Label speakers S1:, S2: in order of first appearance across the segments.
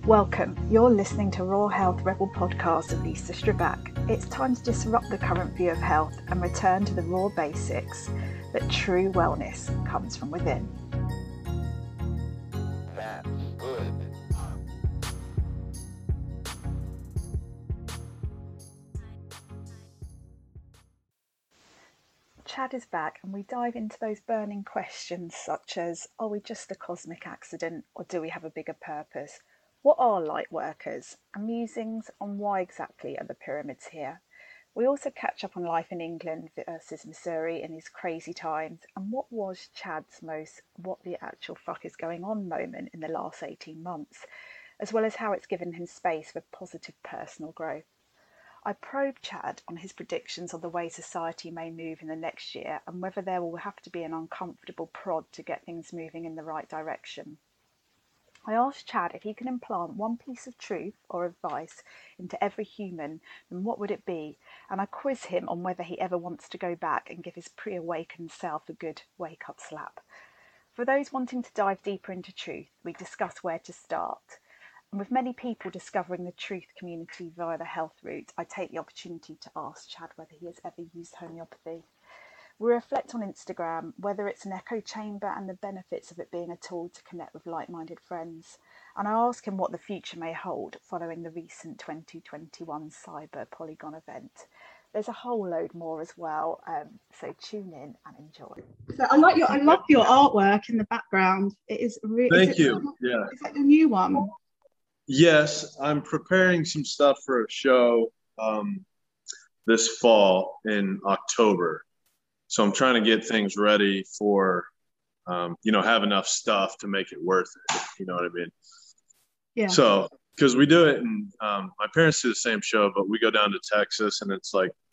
S1: Welcome. You're listening to Raw Health Rebel podcast of Lisa Strabak. It's time to disrupt the current view of health and return to the raw basics that true wellness comes from within.
S2: That's good.
S1: Chad is back and we dive into those burning questions such as, are we just a cosmic accident or do we have a bigger purpose? What are light workers? And musings on why exactly are the pyramids here? We also catch up on life in England versus Missouri in these crazy times and what was Chad's most what the actual fuck is going on moment in the last 18 months, as well as how it's given him space for positive personal growth. I probe Chad on his predictions of the way society may move in the next year and whether there will have to be an uncomfortable prod to get things moving in the right direction. I asked Chad if he could implant one piece of truth or advice into every human, then what would it be? And I quiz him on whether he ever wants to go back and give his pre-awakened self a good wake-up slap. For those wanting to dive deeper into truth, we discuss where to start. And with many people discovering the truth community via the health route, I take the opportunity to ask Chad whether he has ever used homeopathy. We reflect on Instagram, whether it's an echo chamber and the benefits of it being a tool to connect with like-minded friends. And I ask him what the future may hold following the recent 2021 Cyber Polygon event. There's a whole load more as well, so tune in and enjoy.
S3: So I love your artwork in the background. It is really.
S4: Thank you. Yeah.
S3: Is that your new one?
S4: Yes, I'm preparing some stuff for a show this fall in October. So I'm trying to get things ready for, have enough stuff to make it worth it. You know what I mean?
S3: Yeah.
S4: So, because we do it, and my parents do the same show, but we go down to Texas, and it's like,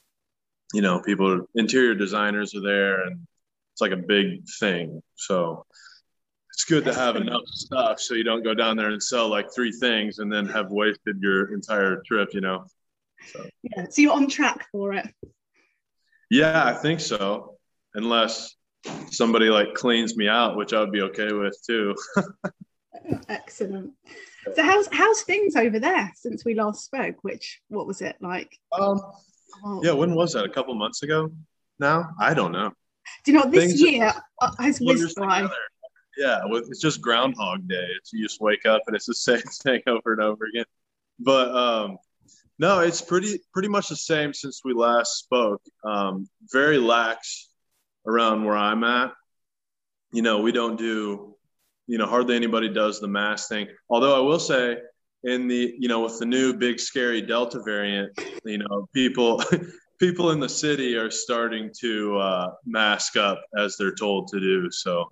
S4: interior designers are there, and it's like a big thing. So it's good to have enough stuff so you don't go down there and sell like 3 things and then have wasted your entire trip, So.
S3: Yeah. So you're on track for it.
S4: Yeah, I think so. Unless somebody like cleans me out, which I would be okay with too.
S3: Excellent. So how's things over there since we last spoke? What was it like?
S4: Yeah, when was that? A couple months ago now? I don't know.
S3: Do you know what, this year has whizzed by?
S4: Yeah, it's just Groundhog Day. You just wake up and it's the same thing over and over again. But no, it's pretty much the same since we last spoke. Very lax around where I'm at. We don't do, hardly anybody does the mask thing. Although I will say in the, with the new big scary Delta variant, people in the city are starting to mask up as they're told to do.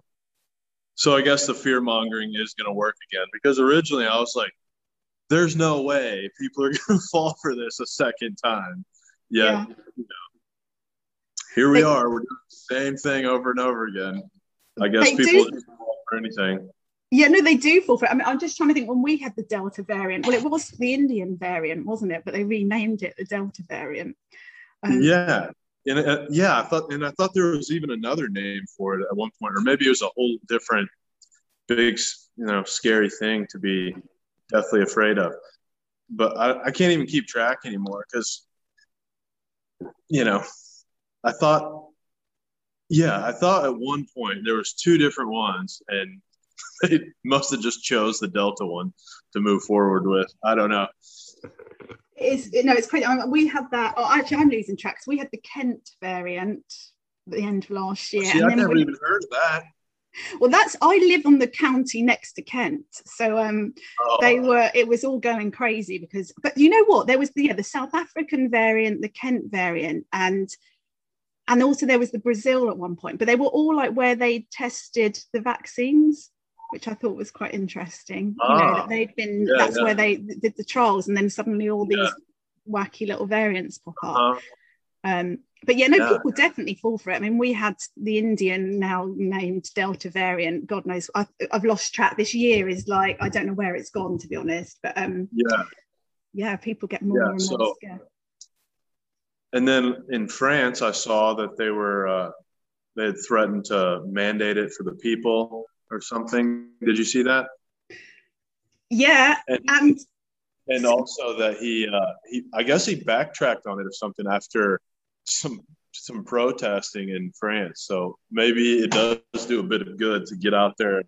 S4: So I guess the fear mongering is going to work again, because originally I was like, there's no way people are going to fall for this a second time. Yeah. Here we are. We're doing the same thing over and over again. I guess people don't fall for anything.
S3: Yeah, no, they do fall for it. I mean, I'm just trying to think, when we had the Delta variant, well, it was the Indian variant, wasn't it? But they renamed it the Delta variant.
S4: Yeah. I thought there was even another name for it at one point, or maybe it was a whole different big, scary thing to be deathly afraid of. But I can't even keep track anymore because, I thought at one point there was 2 different ones, and they must have just chose the Delta one to move forward with. I don't know.
S3: It's crazy. I mean, we had that. Oh, actually, I'm losing track. So we had the Kent variant at the end of last year.
S4: See, I've never even heard of that.
S3: Well, I live on the county next to Kent, so it was all going crazy but you know what? There was the South African variant, the Kent variant, and also there was the Brazil at one point. But they were all like where they tested the vaccines, which I thought was quite interesting. That they'd been where they did the trials, and then suddenly all these wacky little variants pop up. But people definitely fall for it. I mean, we had the Indian, now named Delta variant. God knows, I've lost track. This year is like, I don't know where it's gone, to be honest. But people get more and more scared.
S4: And then in France, I saw that they had threatened to mandate it for the people or something. Did you see that?
S3: Yeah,
S4: and also that he I guess he backtracked on it or something after some protesting in France. So maybe it does do a bit of good to get out there,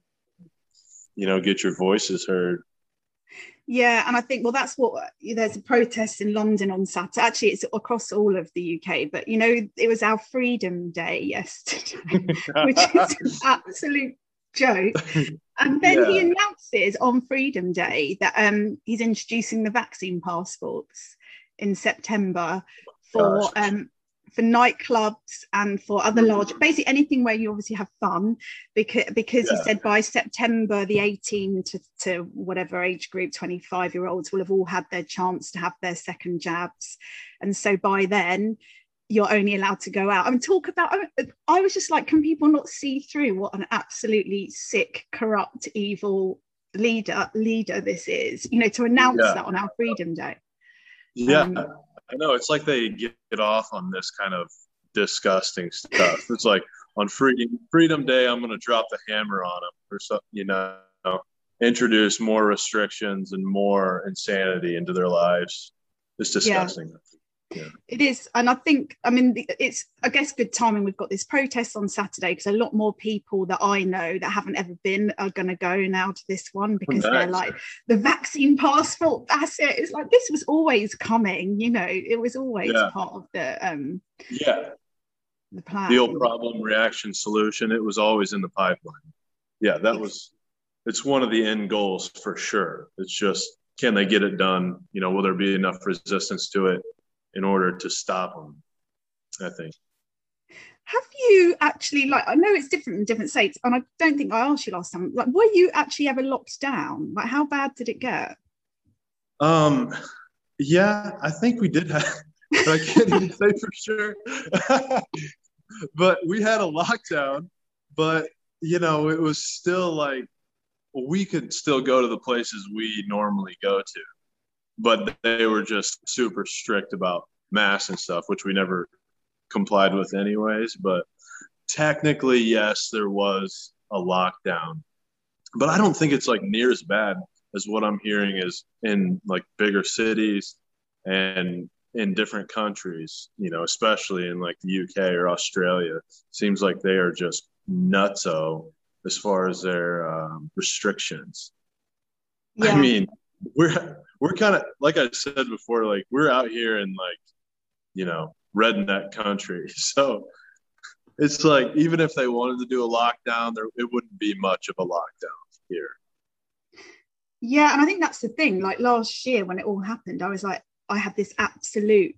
S4: get your voices heard.
S3: Yeah, and I think, well, that's what, there's a protest in London on Saturday. Actually, it's across all of the UK, but it was our Freedom Day yesterday, which is an absolute joke. And then he announces on Freedom Day that he's introducing the vaccine passports in September for nightclubs and for other large, basically anything where you obviously have fun, because he said by September the 18 to whatever age group, 25-year-olds will have all had their chance to have their second jabs, and so by then you're only allowed to go out. I mean, talk about, I was just like, can people not see through what an absolutely sick, corrupt, evil leader this is, to announce that on our Freedom Day?
S4: I know, it's like they get off on this kind of disgusting stuff. It's like on Freedom Day, I'm going to drop the hammer on them or something, introduce more restrictions and more insanity into their lives. It's disgusting. Yeah.
S3: It is. And I think, it's, I guess, good timing. We've got this protest on Saturday because a lot more people that I know that haven't ever been are going to go now to this one, because they're like, the vaccine passport, that's it. It's like, this was always coming, it was always part of the plan.
S4: The old problem, reaction, solution. It was always in the pipeline. Yeah, it's one of the end goals for sure. It's just, can they get it done? Will there be enough resistance to it in order to stop them, I think.
S3: Have you actually, I know it's different in different states, and I don't think I asked you last time, were you actually ever locked down? How bad did it get?
S4: Yeah, I think we did have, but I can't even say for sure. But we had a lockdown, but, it was still we could still go to the places we normally go to. But they were just super strict about masks and stuff, which we never complied with anyways. But technically, yes, there was a lockdown. But I don't think it's near as bad as what I'm hearing is in bigger cities and in different countries, especially in the UK or Australia. Seems like they are just nutso as far as their restrictions. Yeah. I mean, we're kind of, like I said before, we're out here in redneck country. So it's even if they wanted to do a lockdown, it wouldn't be much of a lockdown here.
S3: Yeah, and I think that's the thing. Last year when it all happened, I was I had this absolute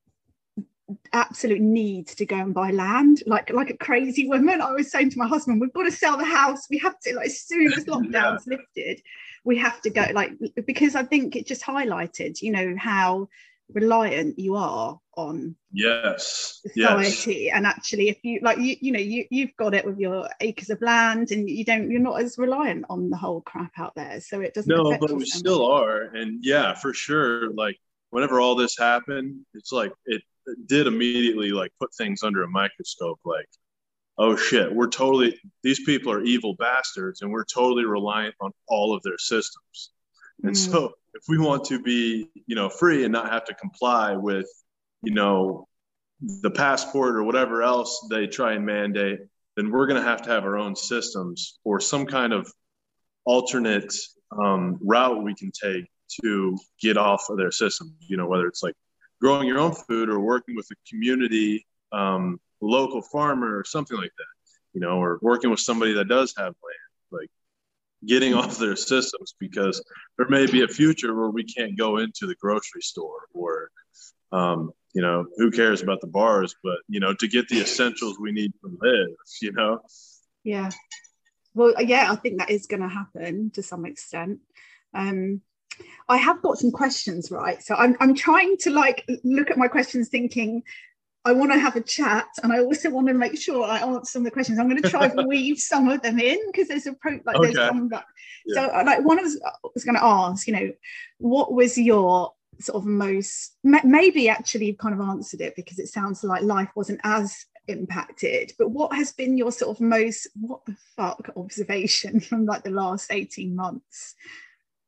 S3: need to go and buy land, like a crazy woman. I was saying to my husband, we've got to sell the house. We have to, as soon as lockdown's lifted, we have to go, because I think it just highlighted, how reliant you are on society. And actually, if you you've got it with your acres of land, and you're not as reliant on the whole crap out there, so it doesn't.
S4: No, but we still are. And yeah, for sure, whenever all this happened, it's it did immediately put things under a microscope. Oh shit, these people are evil bastards, and we're totally reliant on all of their systems. And so if we want to be, free and not have to comply with, the passport or whatever else they try and mandate, then we're going to have our own systems or some kind of alternate route we can take to get off of their system, whether it's growing your own food or working with a community, local farmer or something like that, or working with somebody that does have land, getting off their systems, because there may be a future where we can't go into the grocery store or, who cares about the bars, but, to get the essentials we need to live,
S3: Yeah. Well, yeah, I think that is going to happen to some extent. I have got some questions, right? So I'm trying to look at my questions thinking, I want to have a chat, and I also want to make sure I answer some of the questions. I'm going to try to weave some of them in, because there's there's some that. Yeah. So one I was going to ask, what was your sort of most, maybe actually you've kind of answered it because it sounds like life wasn't as impacted, but what has been your sort of most what the fuck observation from the last 18 months?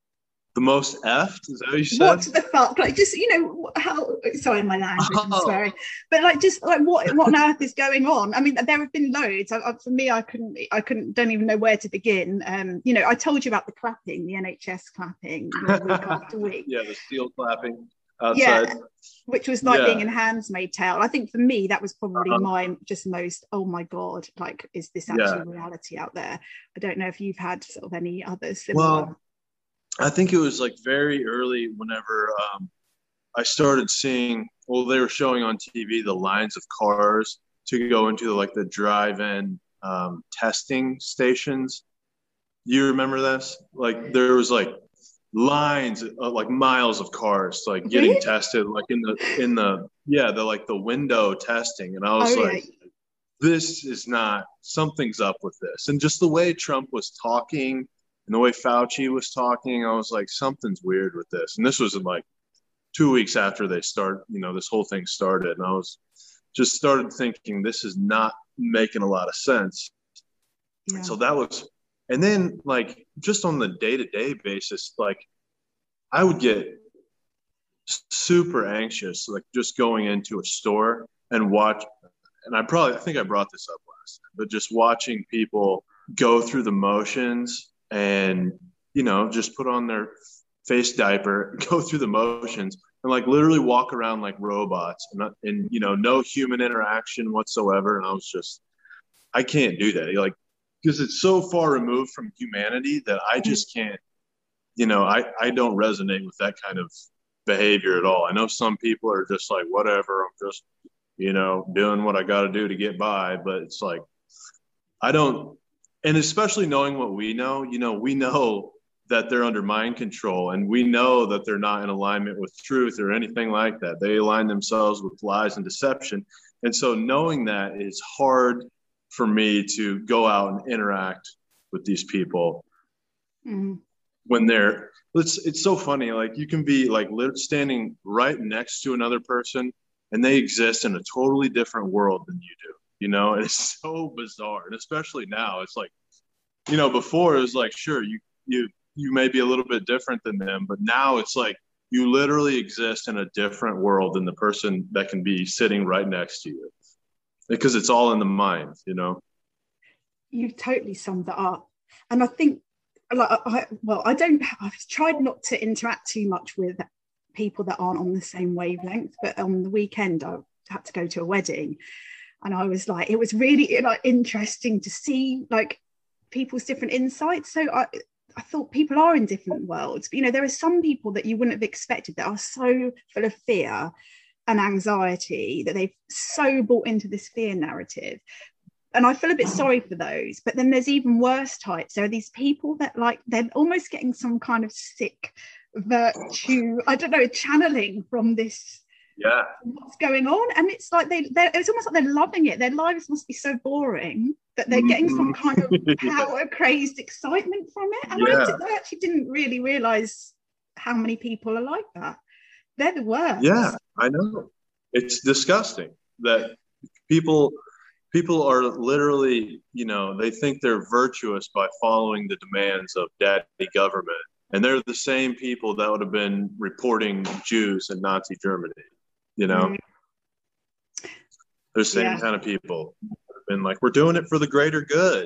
S4: The most effed? Is that what you said?
S3: What the fuck? Like, just, how, sorry, my language, I'm swearing, but like, just like, what on earth is going on? I mean, there have been loads. For me, I couldn't, don't even know where to begin. I told you about the clapping, the NHS clapping, week after week.
S4: Yeah, the steel clapping outside. Yeah,
S3: which was like being in Handmaid's Tale. I think for me, that was probably my just most, oh my God, like, is this actually reality out there? I don't know if you've had sort of any others similar.
S4: Well, I think it was like very early whenever I started seeing, they were showing on TV the lines of cars to go into like the drive-in testing stations. You remember this? Like there was like lines of like miles of cars like getting tested, like in the like the window testing. And I was this is not, something's up with this. And just the way Trump was talking, and the way Fauci was talking, I was like, something's weird with this. And this was in like 2 weeks after they start, this whole thing started. And I was just started thinking, this is not making a lot of sense. Yeah. And so that was, and then like just on the day-to-day basis, like I would get super anxious, like just going into a store and watch, and I think I brought this up last time, but just watching people go through the motions and, just put on their face diaper, go through the motions and like literally walk around like robots and no human interaction whatsoever. And I was just, I can't do that. Like, because it's so far removed from humanity that I just can't, I don't resonate with that kind of behavior at all. I know some people are just like, whatever, I'm just, doing what I got to do to get by. But it's like, I don't, and especially knowing what we know, we know that they're under mind control, and we know that they're not in alignment with truth or anything like that. They align themselves with lies and deception. And so knowing that, it's hard for me to go out and interact with these people when they're, it's so funny. Like you can be like standing right next to another person and they exist in a totally different world than you do. It's so bizarre. And especially now, it's like, before it was like, sure, you may be a little bit different than them, but now it's like you literally exist in a different world than the person that can be sitting right next to you, because it's all in the mind.
S3: You've totally summed that up. And I think, I've tried not to interact too much with people that aren't on the same wavelength, but on the weekend I had to go to a wedding, and I was like, it was really interesting to see like people's different insights. So I thought people are in different worlds, but there are some people that you wouldn't have expected that are so full of fear and anxiety that they've so bought into this fear narrative. And I feel a bit sorry for those. But then there's even worse types. There are these people that like, they're almost getting some kind of sick virtue, I don't know, channeling from this, what's going on. And it's like it's almost like they're loving it. Their lives must be so boring that they're getting some kind of power crazed excitement from it. And I actually didn't really realize how many people are like that. They're the worst.
S4: Yeah, I know. It's disgusting that people are literally, they think they're virtuous by following the demands of daddy government. And they're the same people that would have been reporting Jews in Nazi Germany, They're the same kind of people. Been like, we're doing it for the greater good,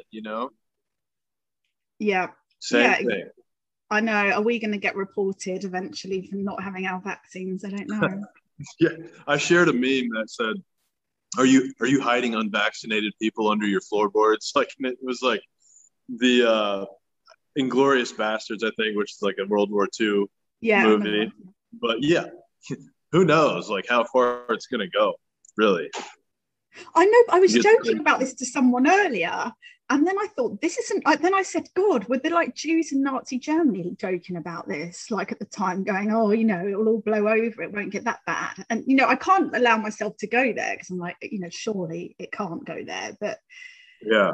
S3: Yeah.
S4: Same thing.
S3: I know. Are we going to get reported eventually for not having our vaccines? I don't know.
S4: Yeah. I shared a meme that said, are you hiding unvaccinated people under your floorboards? Like, it was like the Inglorious Bastards, I think, which is like a World War II movie. But yeah, who knows like how far it's going to go, really.
S3: I know. I was joking about this to someone earlier, and then I thought, this isn't. Then I said, God, were there like Jews in Nazi Germany joking about this, like at the time, going, oh, it'll all blow over, it won't get that bad. And I can't allow myself to go there because I'm like, surely it can't go there. But
S4: yeah.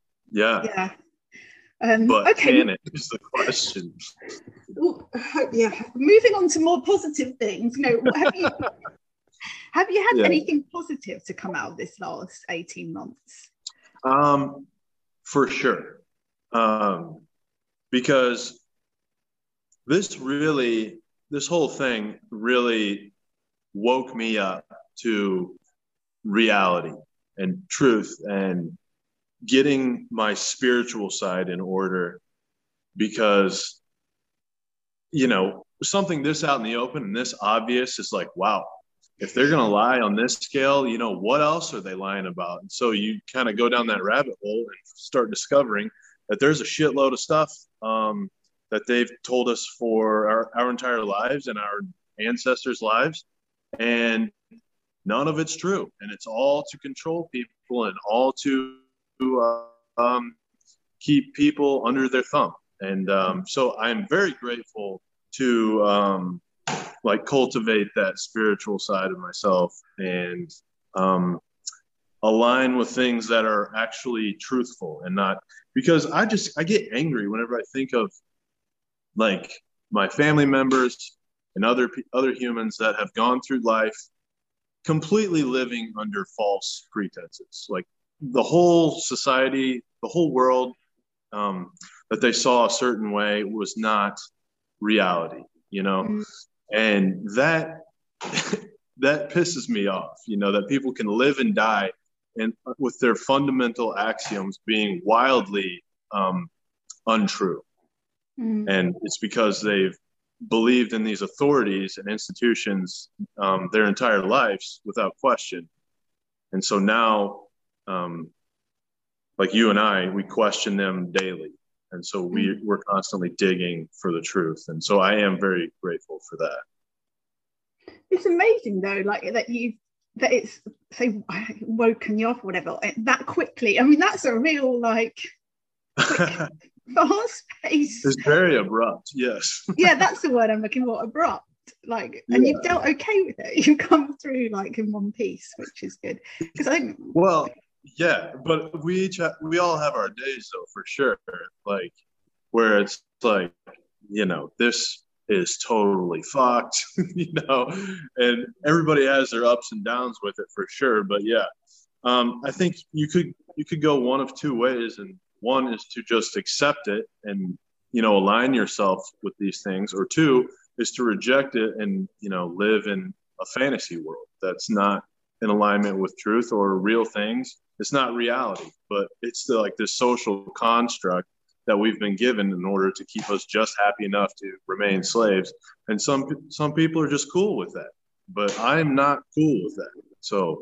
S4: But okay. Can it is the question.
S3: Well, moving on to more positive things. Have you had anything positive to come out of this last 18 months?
S4: For sure. Because this whole thing really woke me up to reality and truth and getting my spiritual side in order, because, something this out in the open and this obvious is like, wow, if they're going to lie on this scale, what else are they lying about? And so you kind of go down that rabbit hole and start discovering that there's a shitload of stuff that they've told us for our entire lives and our ancestors' lives. And none of it's true. And it's all to control people and all to keep people under their thumb. And so I'm very grateful to cultivate that spiritual side of myself and align with things that are actually truthful, and not, because I get angry whenever I think of like my family members and other humans that have gone through life completely living under false pretenses. Like the whole society, the whole world that they saw a certain way was not reality, and that that pisses me off, that people can live and die and with their fundamental axioms being wildly untrue. And it's because they've believed in these authorities and institutions their entire lives without question. And so now, like you and I, we question them daily. And so we're constantly digging for the truth. And so I am very grateful for that.
S3: It's amazing though, like that it's say woken you off or whatever that quickly. I mean, that's a real quick, fast pace.
S4: It's very abrupt. Yes.
S3: Yeah, that's the word I'm looking for. Abrupt. And you've dealt okay with it. You've come through in one piece, which is good. Because I think.
S4: Well, yeah, but we all have our days though, for sure. Where it's this is totally fucked, and everybody has their ups and downs with it for sure. But yeah, I think you could go one of two ways, and one is to just accept it and align yourself with these things, or two is to reject it and live in a fantasy world that's not in alignment with truth or real things. It's not reality, but it's this social construct that we've been given in order to keep us just happy enough to remain slaves. And some people are just cool with that, but I'm not cool with that. So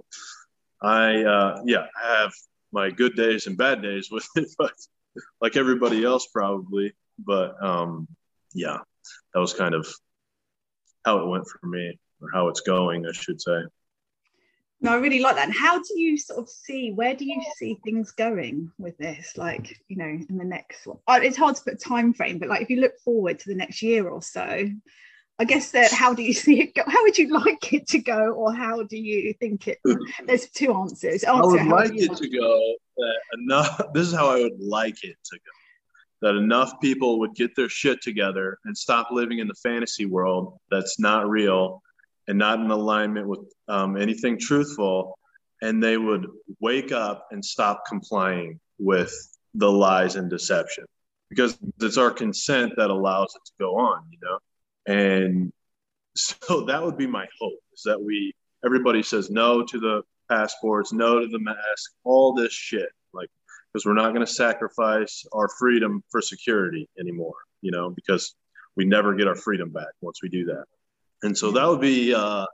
S4: I have my good days and bad days with it, but like everybody else probably. But that was kind of how it went for me, or how it's going, I should say.
S3: No, I really like that. And how do you sort of where do you see things going with this? In the next one, it's hard to put a time frame, but if you look forward to the next year or so, I guess that how do you see it go? How would you like it to go, or how do you think it? There's two answers.
S4: I would like it to go enough. This is how I would like it to go. That enough people would get their shit together and stop living in the fantasy world that's not real and not in alignment with anything truthful, and they would wake up and stop complying with the lies and deception, because it's our consent that allows it to go on, And so that would be my hope, is that everybody says no to the passports, no to the mask, all this shit, because we're not going to sacrifice our freedom for security anymore, because we never get our freedom back once we do that. And so that would be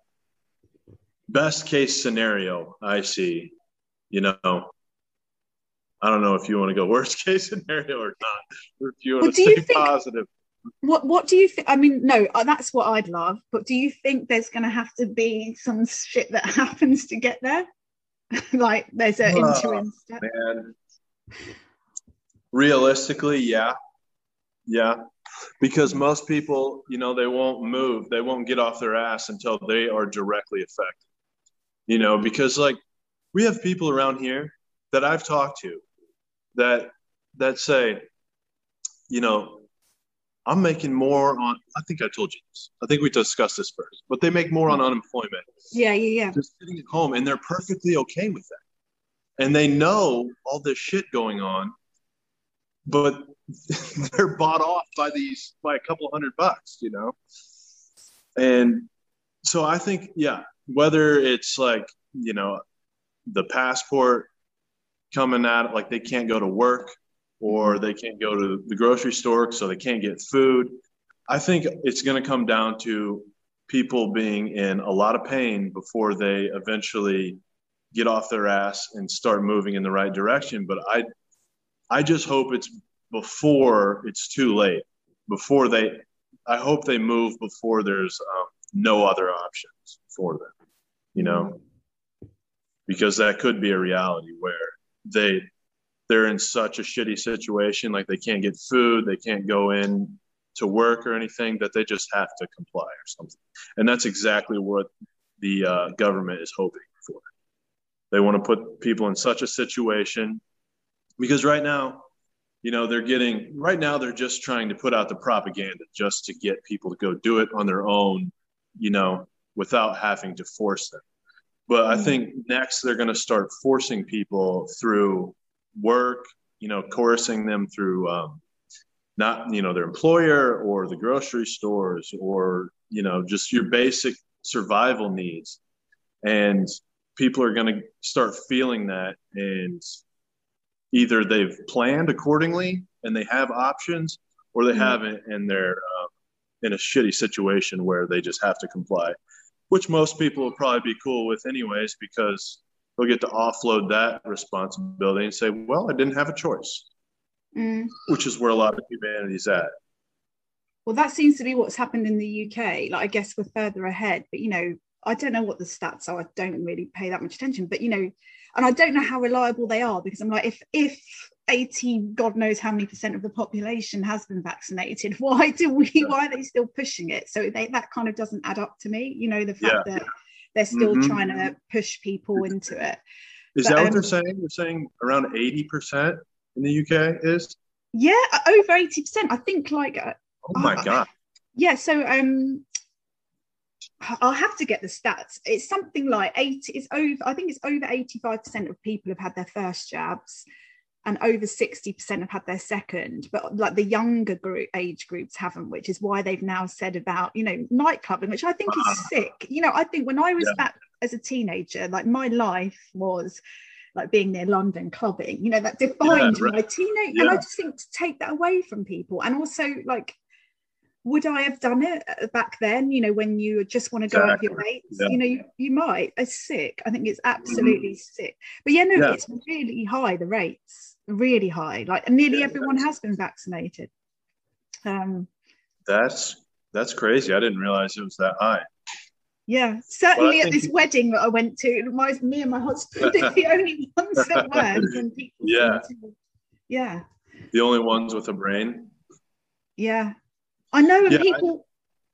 S4: best case scenario I see. I don't know if you want to go worst case scenario or not, or if you want to stay positive.
S3: What do you think? I mean, no, that's what I'd love. But do you think there's going to have to be some shit that happens to get there? There's an interim step?
S4: Man. Realistically, yeah. Because most people, they won't move. They won't get off their ass until they are directly affected. Because we have people around here that I've talked to that say, I'm making more on, I think I told you this. I think we discussed this first, but they make more on unemployment.
S3: Yeah.
S4: Just sitting at home, and they're perfectly okay with that. And they know all this shit going on. but they're bought off by a couple $100, And so I think, yeah, whether it's like, the passport coming out, like they can't go to work or they can't go to the grocery store, so they can't get food. I think it's going to come down to people being in a lot of pain before they eventually get off their ass and start moving in the right direction. But I just hope it's before it's too late. I hope they move before there's no other options for them, because that could be a reality where they're in such a shitty situation, like they can't get food, they can't go in to work or anything, that they just have to comply or something. And that's exactly what the government is hoping for. They want to put people in such a situation because right now, they're just trying to put out the propaganda just to get people to go do it on their own, without having to force them. But I think next they're going to start forcing people through work, coercing them through not, their employer or the grocery stores or, just your basic survival needs. And people are going to start feeling that, and either they've planned accordingly and they have options, or they haven't, and they're in a shitty situation where they just have to comply, which most people will probably be cool with anyways, because they'll get to offload that responsibility and say, well, I didn't have a choice, which is where a lot of humanity's at.
S3: Well, that seems to be what's happened in the UK. Like, I guess we're further ahead, but, I don't know what the stats are. I don't really pay that much attention, but, and I don't know how reliable they are, because I'm like, if 80, God knows how many % of the population has been vaccinated, why are they still pushing it? So that kind of doesn't add up to me, the fact that they're still trying to push people into it.
S4: Is that what they're saying? They're saying around 80% in the UK is?
S3: Yeah, over 80%. I think
S4: oh my God.
S3: Yeah, so I'll have to get the stats. It's something like 80, I think it's over 85% of people have had their first jabs, and over 60% have had their second, but like the younger age groups haven't, which is why they've now said about, night clubbing, which I think is sick. I think when I was back as a teenager, like my life was like being near London clubbing, that defined my teenage. And I just think to take that away from people, and also like, would I have done it back then, when you just want to go out with your mates? You might. It's sick. I think it's absolutely sick. But it's really high, the rates, really high. Like nearly everyone has been vaccinated.
S4: That's crazy. I didn't realize it was that high.
S3: Yeah, certainly at this wedding that I went to, me and my husband are the only ones that were. And people
S4: the only ones with a brain.
S3: Yeah. I know, and people.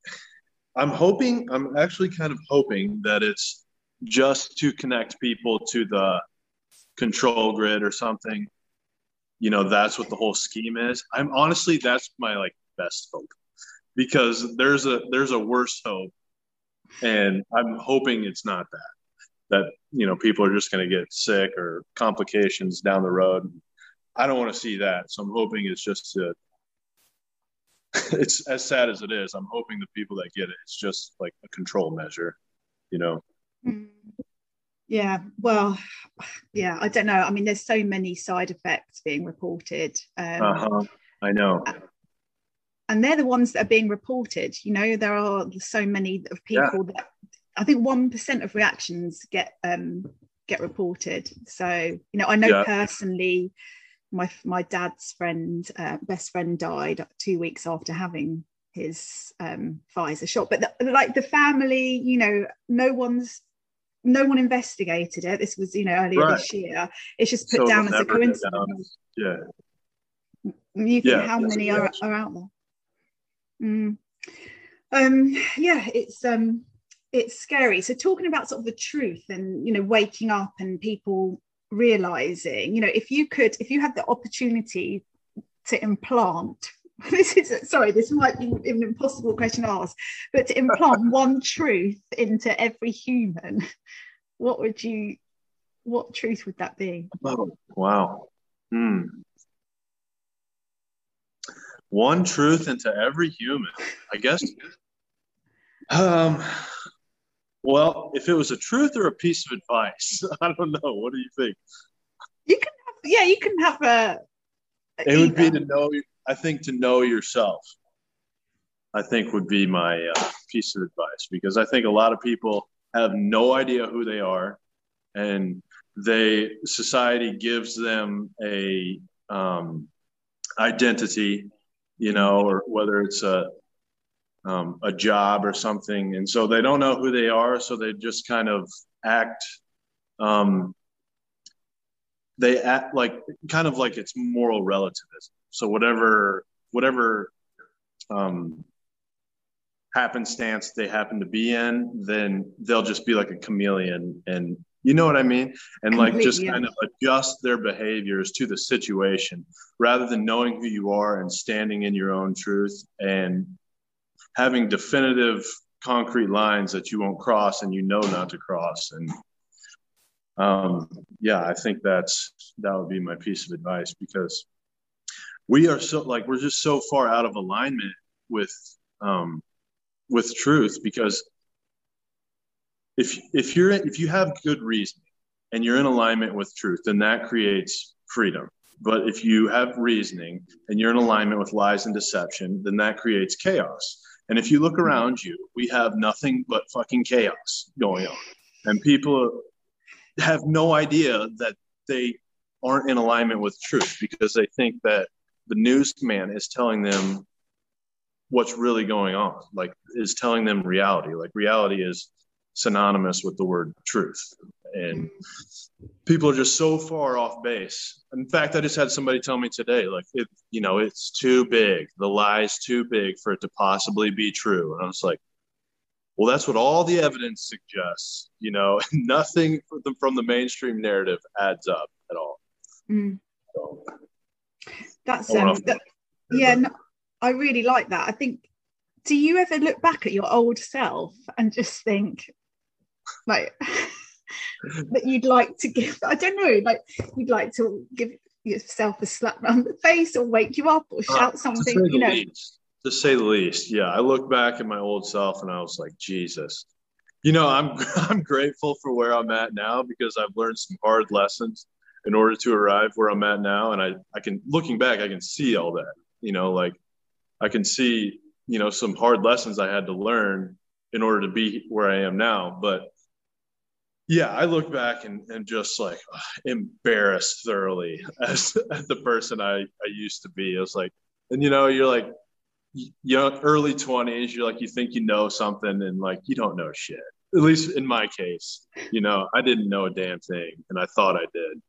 S4: I'm actually kind of hoping that it's just to connect people to the control grid or something. That's what the whole scheme is. That's my best hope, because there's a worse hope, and I'm hoping it's not that people are just going to get sick or complications down the road. I don't want to see that, so I'm hoping it's just to. It's as sad as it is. I'm hoping the people that get it, it's just like a control measure,
S3: Yeah, well, I don't know. I mean, there's so many side effects being reported.
S4: I know.
S3: And they're the ones that are being reported. There are so many of people that I think 1% of reactions get reported. So, I know personally, my dad's best friend died 2 weeks after having his Pfizer shot, but the family, no one investigated it. This was earlier this year. It's just put down as a coincidence. You think how many are out there? It's scary. So talking about sort of the truth and waking up and people realizing, if you had the opportunity to implant this might be an impossible question to ask, but to implant one truth into every human, what truth would that be?
S4: Oh, wow. One truth into every human, I guess. Well, if it was a truth or a piece of advice, I don't know. What do you think?
S3: You can have a.
S4: It would be to know. I think to know yourself. I think would be my piece of advice, because I think a lot of people have no idea who they are, and society gives them a identity, or whether it's a job or something, and so they don't know who they are, so they just kind of act. They act like it's moral relativism. So whatever happenstance they happen to be in, then they'll just be like a chameleon, and you know what I mean? And like just kind of adjust their behaviors to the situation rather than knowing who you are and standing in your own truth and having definitive concrete lines that you won't cross and not to cross. And I think that would be my piece of advice, because we're just so far out of alignment with truth, because if you have good reasoning and you're in alignment with truth, then that creates freedom. But if you have reasoning and you're in alignment with lies and deception, then that creates chaos. And if you look around you, we have nothing but fucking chaos going on, and people have no idea that they aren't in alignment with truth, because they think that the newsman is telling them what's really going on, like is telling them reality. Like reality is synonymous with the word truth, and people are just so far off base. In fact, I just had somebody tell me today, like, it's too big, the lie's too big for it to possibly be true. And I was like, well, that's what all the evidence suggests. Nothing from the mainstream narrative adds up at all. So,
S3: that's no, I really like that. I think, do you ever look back at your old self and just think, like, that you'd like to give, I don't know, like you'd like to give yourself a slap around the face or wake you up or shout something,
S4: To say the least, yeah. I look back at my old self and I was like, Jesus. I'm grateful for where I'm at now, because I've learned some hard lessons in order to arrive where I'm at now. And I can, looking back, I can see all that, like I can see, some hard lessons I had to learn in order to be where I am now. But yeah, I look back and just like embarrassed thoroughly as the person I used to be. I was like, and you're like, early 20s, you're like, you think you know something, and like you don't know shit. At least in my case, I didn't know a damn thing, and I thought I did.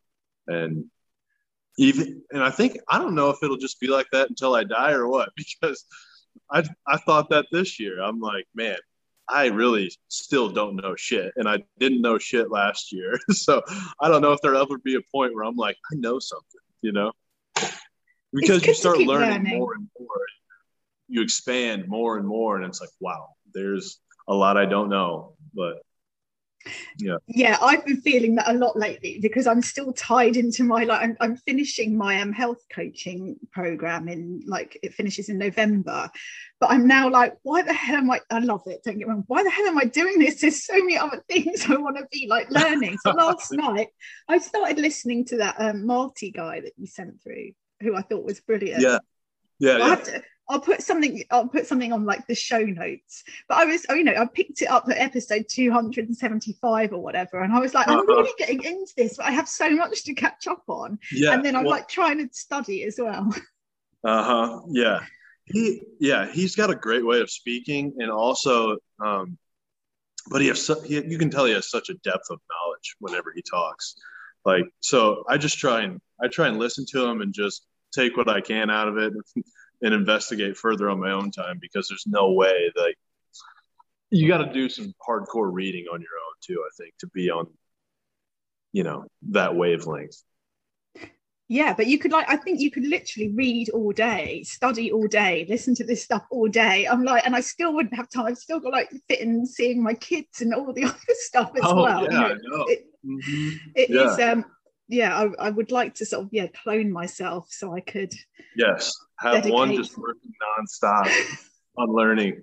S4: And I think, I don't know if it'll just be like that until I die or what, because I thought that this year. I'm like, man, I really still don't know shit, and I didn't know shit last year. So I don't know if there'll ever be a point where I'm like, I know something, because you start learning more and more. You expand more and more, and it's like, wow, there's a lot I don't know. But
S3: yeah, I've been feeling that a lot lately, because I'm still tied into my, like, I'm finishing my health coaching program it finishes in November, but I'm now like, why the hell am I love it, don't get me wrong, why the hell am I doing this? There's so many other things I want to be like learning. So last night I started listening to that Marty guy that you sent through, who I thought was brilliant. I'll put something on like the show notes. But I picked it up at episode 275 or whatever, and I was like, I'm really getting into this, but I have so much to catch up on. Yeah, and then I'm like trying to study as well.
S4: Yeah. He's got a great way of speaking, and also, but you can tell he has such a depth of knowledge whenever he talks. Like, so I try and listen to him and just take what I can out of it and investigate further on my own time, because there's no way, like, you got to do some hardcore reading on your own too, I think, to be on, that wavelength.
S3: Yeah, but I think you could literally read all day, study all day, listen to this stuff all day. I'm like, and I still wouldn't have time. I've still got like fit in seeing my kids and all the other stuff as well.
S4: Yeah, I know.
S3: It is I would like to sort of clone myself so I could
S4: have one just working nonstop on learning.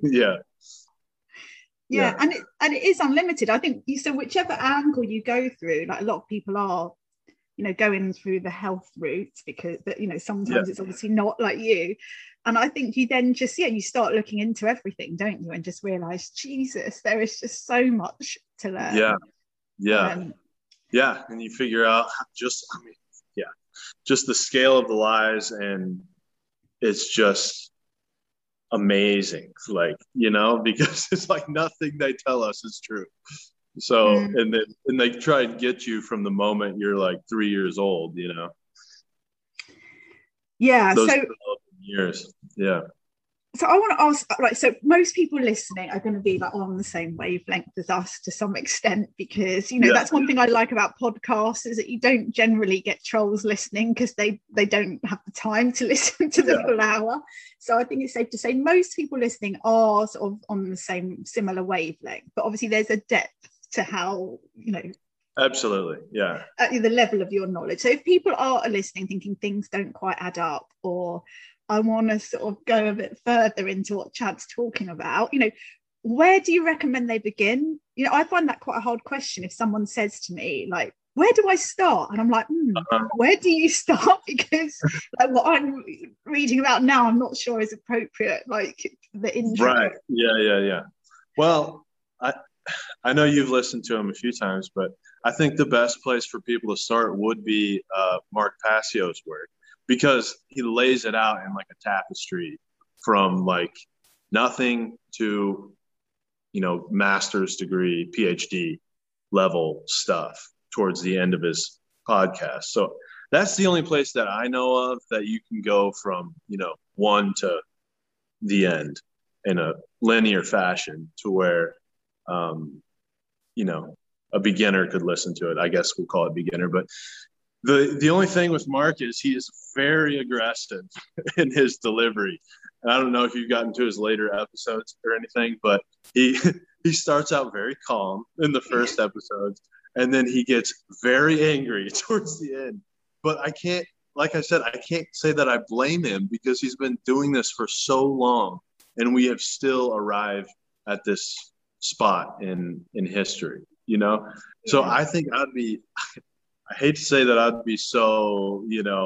S3: And it is unlimited. I think so whichever angle you go through, like a lot of people are going through the health route, because sometimes it's obviously not like you. And I think you then just you start looking into everything, don't you, and just realize, Jesus, there is just so much to learn.
S4: And you figure out just the scale of the lies, and it's just amazing, because it's like nothing they tell us is true. So and they try and get you from the moment you're like 3 years old, those years.
S3: So I want to ask, right, so most people listening are going to be like on the same wavelength as us to some extent, because that's one thing I like about podcasts, is that you don't generally get trolls listening, because they don't have the time to listen to the full hour. So I think it's safe to say most people listening are sort of on the similar wavelength, but obviously there's a depth to how
S4: absolutely
S3: at the level of your knowledge. So if people are listening thinking things don't quite add up, or I want to sort of go a bit further into what Chad's talking about, where do you recommend they begin? I find that quite a hard question. If someone says to me, like, where do I start? And I'm like, where do you start? Because like what I'm reading about now, I'm not sure is appropriate, like the intro.
S4: Right. Yeah. Well, I know you've listened to him a few times, but I think the best place for people to start would be Mark Passio's work, because he lays it out in like a tapestry from like nothing to, master's degree, PhD level stuff towards the end of his podcast. So that's the only place that I know of that you can go from, one to the end in a linear fashion, to where, a beginner could listen to it. I guess we'll call it beginner, but the only thing with Mark is he is very aggressive in his delivery. And I don't know if you've gotten to his later episodes or anything, but he starts out very calm in the first episodes, and then he gets very angry towards the end. But I can't say that I blame him, because he's been doing this for so long, and we have still arrived at this spot in history, So I think I hate to say that I'd be so,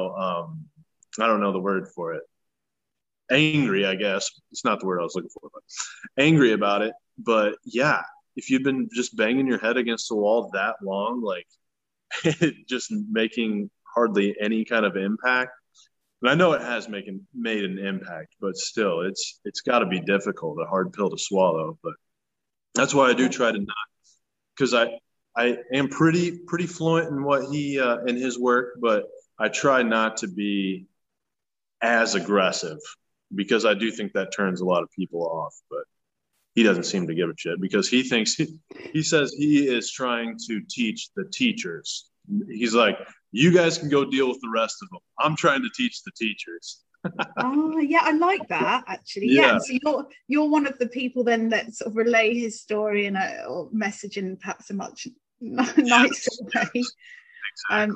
S4: I don't know the word for it. Angry, I guess. It's not the word I was looking for, but angry about it. But yeah, if you've been just banging your head against the wall that long, like just making hardly any kind of impact. And I know it has made an impact, but still it's got to be difficult, a hard pill to swallow. But that's why I do try to not, because I am pretty fluent in what he in his work, but I try not to be as aggressive, because I do think that turns a lot of people off. But he doesn't seem to give a shit, because he thinks he says he is trying to teach the teachers. He's like, you guys can go deal with the rest of them. I'm trying to teach the teachers.
S3: Oh yeah, I like that actually. Yeah. So you're one of the people then that sort of relay his story in a message in perhaps a much nicer way.
S4: Exactly.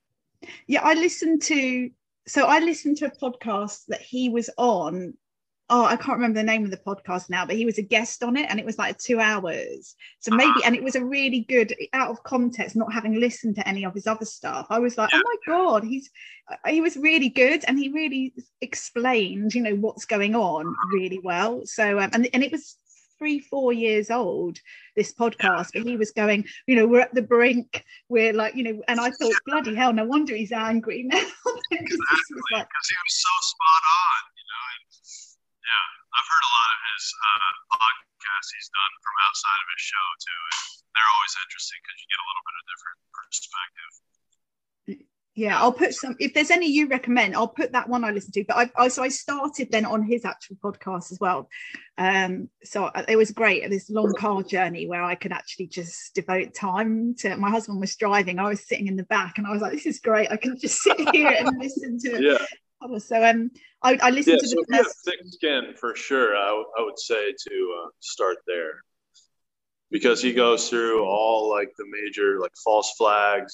S3: I listened to a podcast that he was on. I can't remember the name of the podcast now, but he was a guest on it, and it was like 2 hours. So maybe, and it was a really good, out of context, not having listened to any of his other stuff, I was like, oh my God, he was really good, and he really explained, what's going on really well. So, and it was 3-4 years old, this podcast, but he was going, we're at the brink, we're like, and I thought, bloody hell, no wonder he's angry now.
S4: Exactly, because he was so spot on, Yeah, I've heard a lot of his podcasts he's done from outside of his show too, and they're always interesting because you get a little bit of different perspective.
S3: Yeah, I'll put some, if there's any you recommend, I'll put that one I listened to. But I started then on his actual podcast as well. So it was great, this long car journey where I could actually just devote time to, my husband was driving, I was sitting in the back, and I was like, this is great, I can just sit here and listen to it.
S4: Yeah.
S3: So I listened to the
S4: first. Thick skin for sure. I would say to start there, because he goes through all like the major like false flags,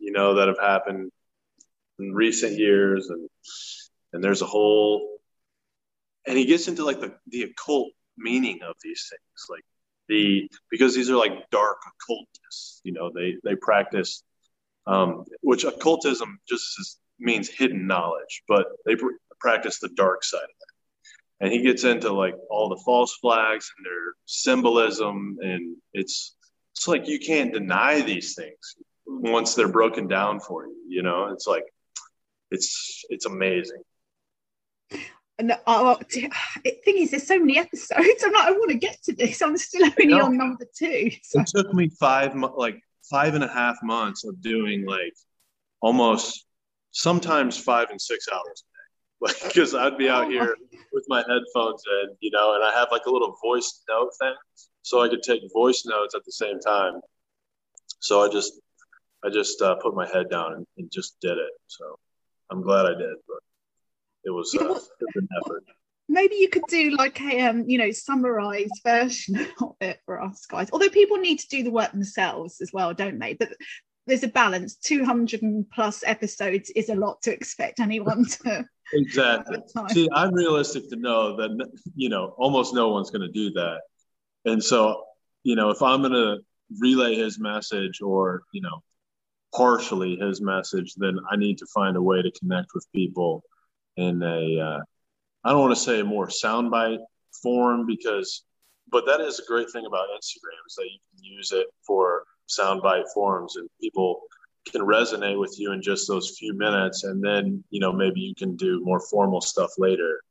S4: that have happened in recent years, and there's a whole, and he gets into like the occult meaning of these things, like because these are like dark occultists, they practice, which occultism means hidden knowledge, but they practice the dark side of that. And he gets into like all the false flags and their symbolism, and it's like you can't deny these things once they're broken down for you. It's like it's amazing.
S3: And the thing is, there's so many episodes. I'm like, I want to get to this. I'm still only on number 2. So.
S4: It took me 5.5 months of doing like almost sometimes 5 and 6 hours a day, because I'd be out here with my headphones in, and I have like a little voice note thing, so I could take voice notes at the same time. So I just put my head down and just did it. So I'm glad I did, but it was an effort.
S3: Maybe you could do like a summarized version of it for us guys. Although people need to do the work themselves as well, don't they? But there's a balance. 200 plus episodes is a lot to expect anyone to.
S4: Exactly. See, I'm realistic to know that almost no one's going to do that, and so if I'm going to relay his message or partially his message, then I need to find a way to connect with people in a I don't want to say a more soundbite form, but that is a great thing about Instagram, is that you can use it for soundbite forms and people can resonate with you in just those few minutes, and then maybe you can do more formal stuff later.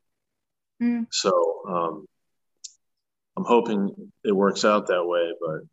S4: So I'm hoping it works out that way, but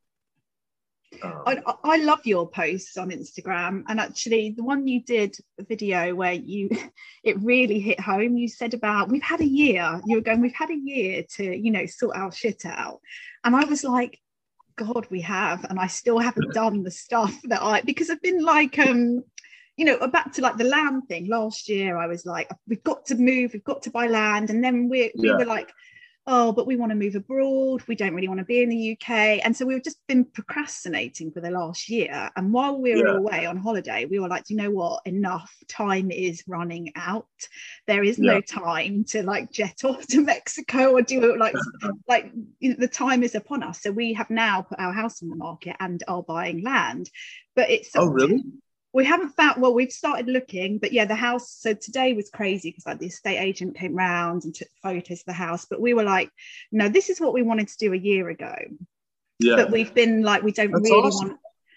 S3: I love your posts on Instagram, and actually the one you did a video where it really hit home. You said about we've had a year to sort our shit out, and I was like, God, we have, and I still haven't done the stuff that because I've been like back to like the land thing last year. I was like, we've got to move, we've got to buy land, and then we were like, oh, but we want to move abroad, we don't really want to be in the UK. And so we've just been procrastinating for the last year. And while we were away on holiday, we were like, you know what, enough, time is running out. There is no time to like jet off to Mexico or do it like the time is upon us. So we have now put our house on the market and are buying land. But it's
S4: really?
S3: We haven't found, well, we've started looking, but the house, so today was crazy because like the estate agent came round and took photos of the house, but we were like, no, this is what we wanted to do a year ago. But we've been like, we don't really want,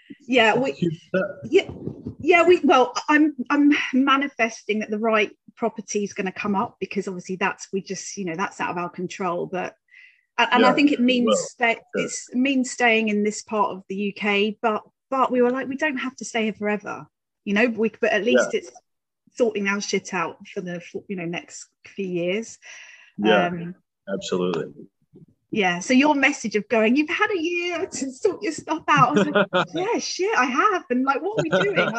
S3: I'm manifesting that the right property is going to come up, because obviously that's out of our control, but I think it means staying in this part of the UK, but we were like, we don't have to stay here forever, but at least it's sorting our shit out for the next few years.
S4: Absolutely.
S3: So your message of going, you've had a year to sort your stuff out, I was like, yeah, shit, I have, and like, what are we doing?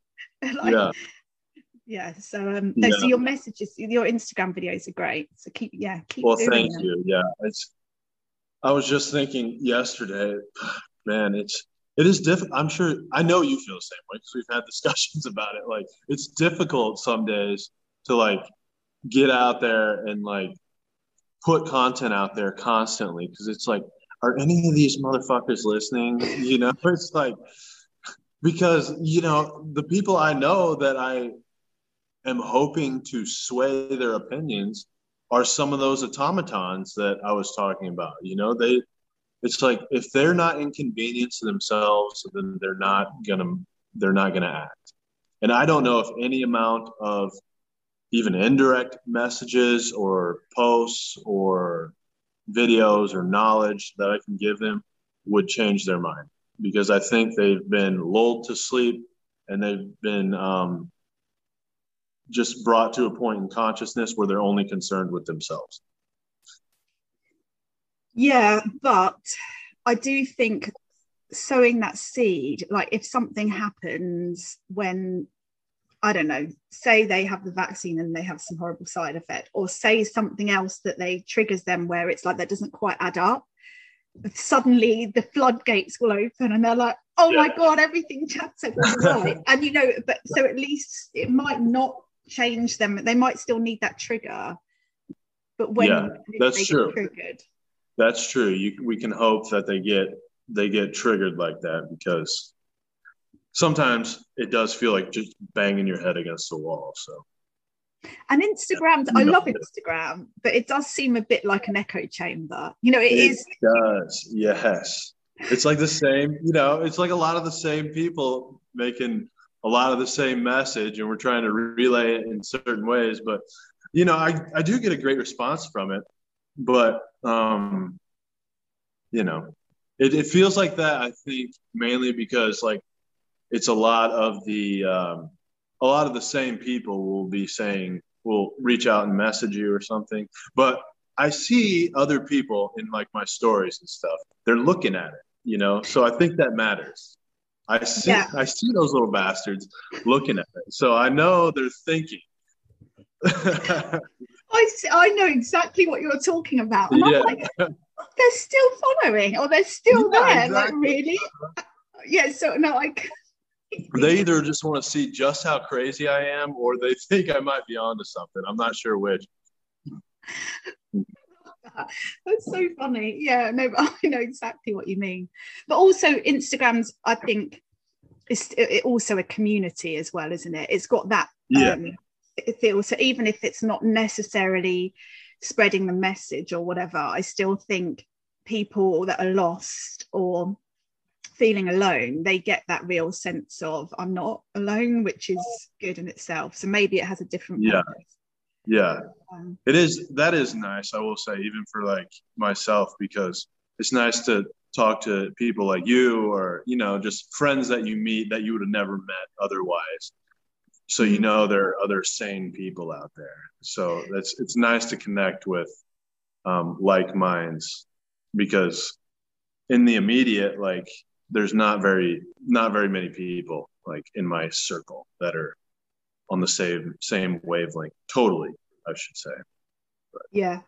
S3: So your messages, your Instagram videos are great, so keep
S4: well,
S3: doing
S4: thank
S3: them.
S4: you. I was just thinking yesterday, man, it is difficult. I know you feel the same way because we've had discussions about it. Like, it's difficult some days to like get out there and like put content out there constantly, because it's like, are any of these motherfuckers listening? It's like, because the people I know that I am hoping to sway their opinions are some of those automatons that I was talking about. It's like, if they're not inconvenienced to themselves, then they're not gonna act. And I don't know if any amount of even indirect messages or posts or videos or knowledge that I can give them would change their mind, because I think they've been lulled to sleep and they've been just brought to a point in consciousness where they're only concerned with themselves.
S3: Yeah, but I do think sowing that seed, like if something happens when, I don't know, say they have the vaccine and they have some horrible side effect, or say something else that triggers them where it's like that doesn't quite add up, suddenly the floodgates will open and they're like, oh my God, everything Chad said was right. And, you know, but so at least it might not change them. They might still need that trigger. But when
S4: that's
S3: they
S4: true.
S3: get triggered.
S4: That's true. We can hope that they get triggered like that, because sometimes it does feel like just banging your head against the wall. So,
S3: and Instagram, I love Instagram, but it does seem a bit like an echo chamber. You know, it
S4: does. Yes. It's like the same, you know, it's like a lot of the same people making a lot of the same message, and we're trying to relay it in certain ways. But, you know, I do get a great response from it. But, you know, it feels like that, I think, mainly because, like, it's a lot of the same people will reach out and message you or something. But I see other people in, like, my stories and stuff. They're looking at it, you know? So I think that matters. I see those little bastards looking at it. So I know they're thinking.
S3: I know exactly what you're talking about. And I'm like, they're still following, or they're still there. Exactly. Like, really? Yeah, so no,
S4: they either just want to see just how crazy I am, or they think I might be onto something. I'm not sure which.
S3: That's so funny. Yeah, no, but I know exactly what you mean. But also Instagram's, I think, it's also a community as well, isn't it? It's got that feel. So even if it's not necessarily spreading the message or whatever, I still think people that are lost or feeling alone, they get that real sense of I'm not alone, which is good in itself. So maybe it has a different purpose.
S4: That is nice, I will say, even for, like, myself, because it's nice to talk to people like you, or, you know, just friends that you meet that you would have never met otherwise. So, you know, there are other sane people out there. So it's nice to connect with like minds, because in the immediate, like, there's not very many people, like, in my circle that are on the same wavelength. Totally, I should say. But,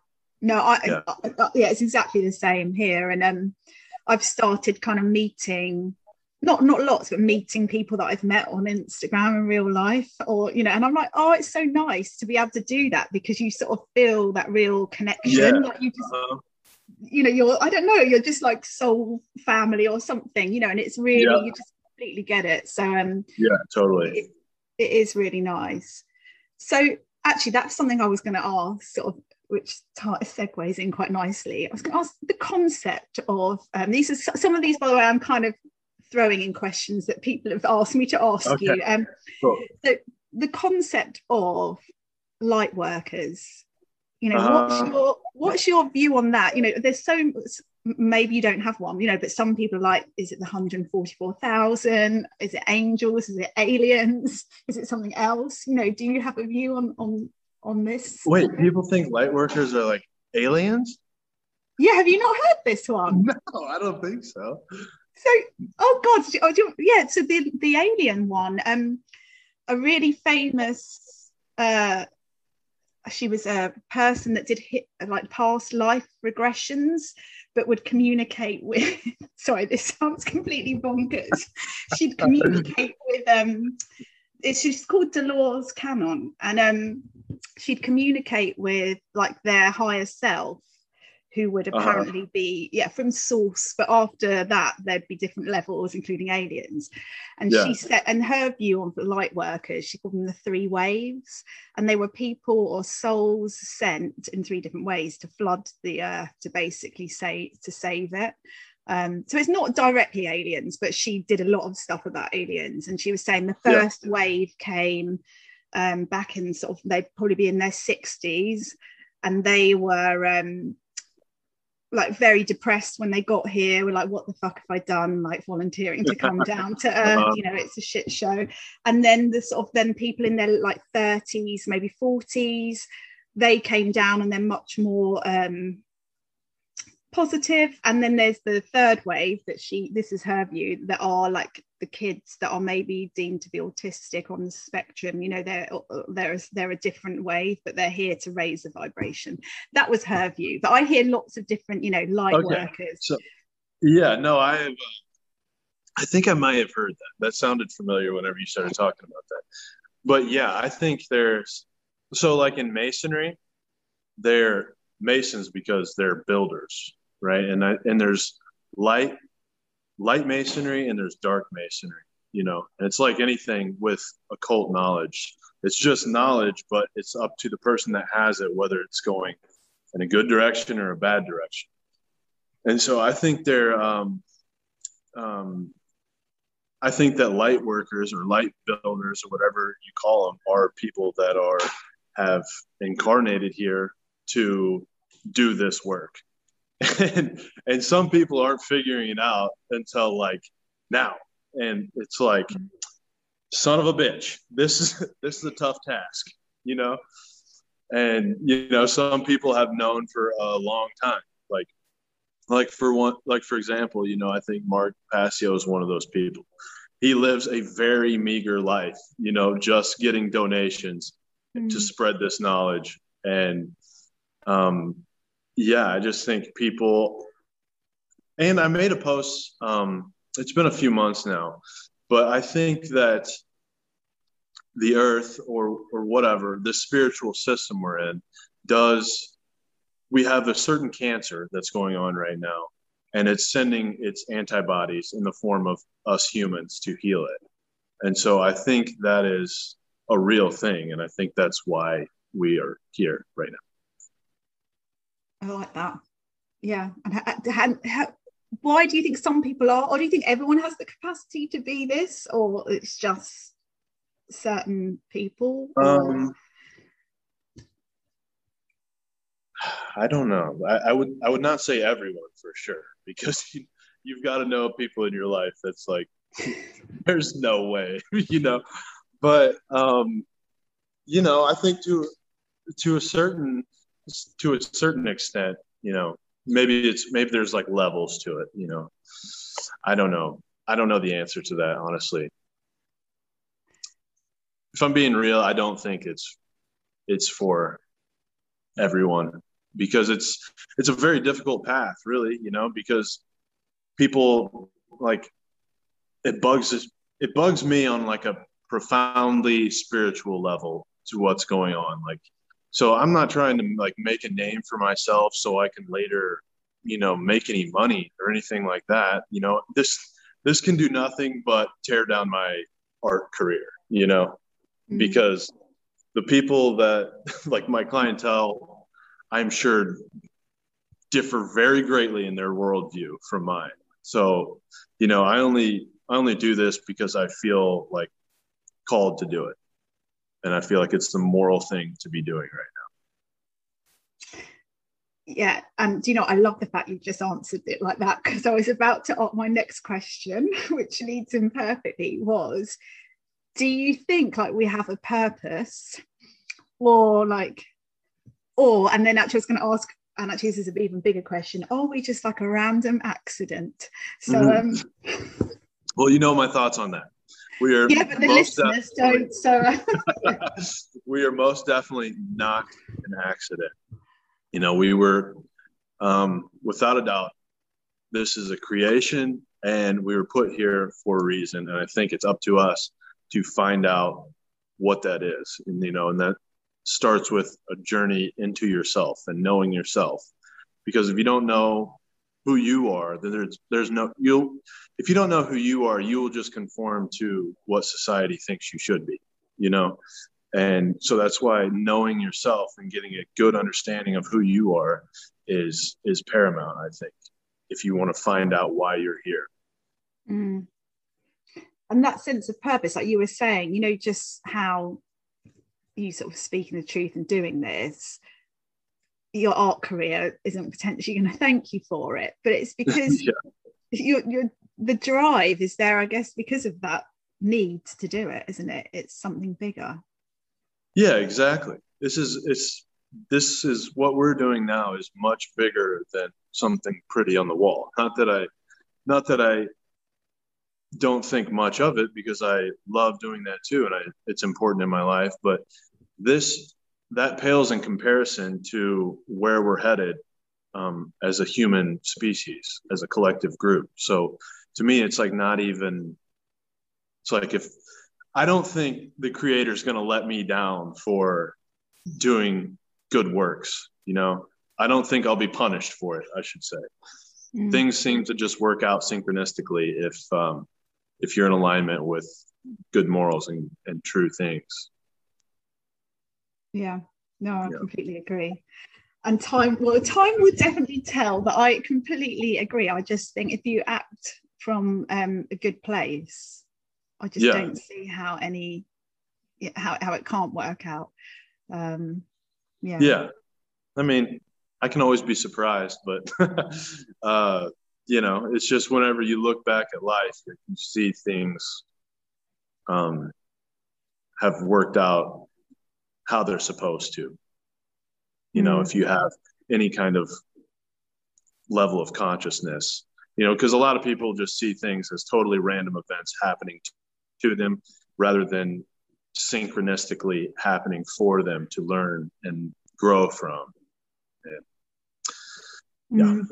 S3: it's exactly the same here. And I've started kind of meeting, not lots, but meeting people that I've met on Instagram in real life, or, you know, and I'm like, oh, it's so nice to be able to do that, because you sort of feel that real connection. Like, you just you know, you're just like soul family or something, you know, and it's really you just completely get it. So
S4: totally,
S3: it is really nice. So actually, that's something I was going to ask, sort of, which segues in quite nicely. I was going to ask the concept of these are some of these, by the way, I'm kind of throwing in questions that people have asked me to ask you.
S4: Cool.
S3: So the concept of light workers, you know, what's your view on that? You know, there's so, maybe you don't have one, you know, but some people are like, is it the 144,000? Is it angels? Is it aliens? Is it something else? You know, do you have a view on this?
S4: Wait, people think light workers are like aliens?
S3: Yeah, have you not heard this one?
S4: No, I don't think so.
S3: So, oh God, so the alien one, a really famous she was a person that did like past life regressions, but would communicate with sorry, this sounds completely bonkers. She'd communicate with she's called Dolores Cannon, and she'd communicate with, like, their higher self, who would apparently be from source, but after that there'd be different levels, including aliens. And she said, and her view on the light workers, she called them the 3 waves, and they were people or souls sent in 3 different ways to flood the earth, to basically save it. So it's not directly aliens, but she did a lot of stuff about aliens. And she was saying the first wave came back in sort of, they'd probably be in their 60s, and they were like very depressed when they got here. We're like, what the fuck have I done, like volunteering to come down to earth, you know, it's a shit show. And then the sort of, then people in their like 30s, maybe 40s, they came down, and they're much more positive. And then there's the third wave that this is her view, that are like the kids that are maybe deemed to be autistic on the spectrum. You know, they're a different wave, but they're here to raise the vibration. That was her view. But I hear lots of different, you know, light workers.
S4: So, yeah, no, I have I think I might have heard that. That sounded familiar whenever you started talking about that. But yeah, I think so like in masonry, they're masons because they're builders, right? And there's light masonry and there's dark masonry, And it's like anything with occult knowledge. It's just knowledge, but it's up to the person that has it, whether it's going in a good direction or a bad direction. And so I think that light workers or light builders or whatever you call them are people that have incarnated here to do this work. And some people aren't figuring it out until like now. And it's like, son of a bitch, this is a tough task, And some people have known for a long time. For example, I think Mark Passio is one of those people. He lives a very meager life, just getting donations to spread this knowledge. And I just think people, and I made a post, it's been a few months now, but I think that the earth or whatever, the spiritual system we're in we have a certain cancer that's going on right now, and it's sending its antibodies in the form of us humans to heal it. And so I think that is a real thing. And I think that's why we are here right
S3: now. I like that. Yeah. And why do you think some people are, or do you think everyone has the capacity to be this, or it's just certain people?
S4: I don't know. I would not say everyone for sure, because you've got to know people in your life that's like, there's no way, But I think to a certain extent, maybe there's like levels to it, I don't know. I don't know the answer to that, honestly. If I'm being real, I don't think it's for everyone, because it's a very difficult path, really, because people like, it bugs me on like a profoundly spiritual level to what's going on. Like, so I'm not trying to like make a name for myself so I can later, make any money or anything like that. This can do nothing but tear down my art career, because the people that like my clientele, I'm sure, differ very greatly in their worldview from mine. So, I only do this because I feel like called to do it. And I feel like it's the moral thing to be doing right now.
S3: Yeah. And, I love the fact you just answered it like that, because I was about to ask my next question, which leads in perfectly, was, do you think like we have a purpose, and then actually I was going to ask, and actually this is an even bigger question, are we just like a random accident? So
S4: well, my thoughts on that. We are,
S3: yeah, but the listeners don't, so
S4: we are most definitely not an accident. We were without a doubt, this is a creation, and we were put here for a reason, and I think it's up to us to find out what that is. And that starts with a journey into yourself and knowing yourself, because if you don't know who you are, then if you don't know who you are, you will just conform to what society thinks you should be, and so that's why knowing yourself and getting a good understanding of who you are is paramount, I think, if you want to find out why you're here.
S3: And that sense of purpose, like you were saying, just how you sort of speaking the truth and doing this, your art career isn't potentially going to thank you for it, but it's because you're the drive is there, I guess, because of that need to do it, isn't it? It's something bigger. Yeah,
S4: exactly. This is what we're doing now is much bigger than something pretty on the wall. Not that I don't think much of it, because I love doing that too, and it's important in my life, but that pales in comparison to where we're headed as a human species, as a collective group. So to me, it's like not even, it's like if I don't think the creator's going to let me down for doing good works, you know, I don't think I'll be punished for it, I should say. Things seem to just work out synchronistically if you're in alignment with good morals and true things.
S3: Yeah, no, I completely agree. And time will definitely tell, but I completely agree. I just think if you act from a good place, I just don't see how it can't work out.
S4: Yeah. I mean, I can always be surprised, but you know, it's just whenever you look back at life, you see things have worked out how they're supposed to. You know, if you have any kind of level of consciousness, you know, because a lot of people just see things as totally random events happening to them rather than synchronistically happening for them to learn and grow from. And,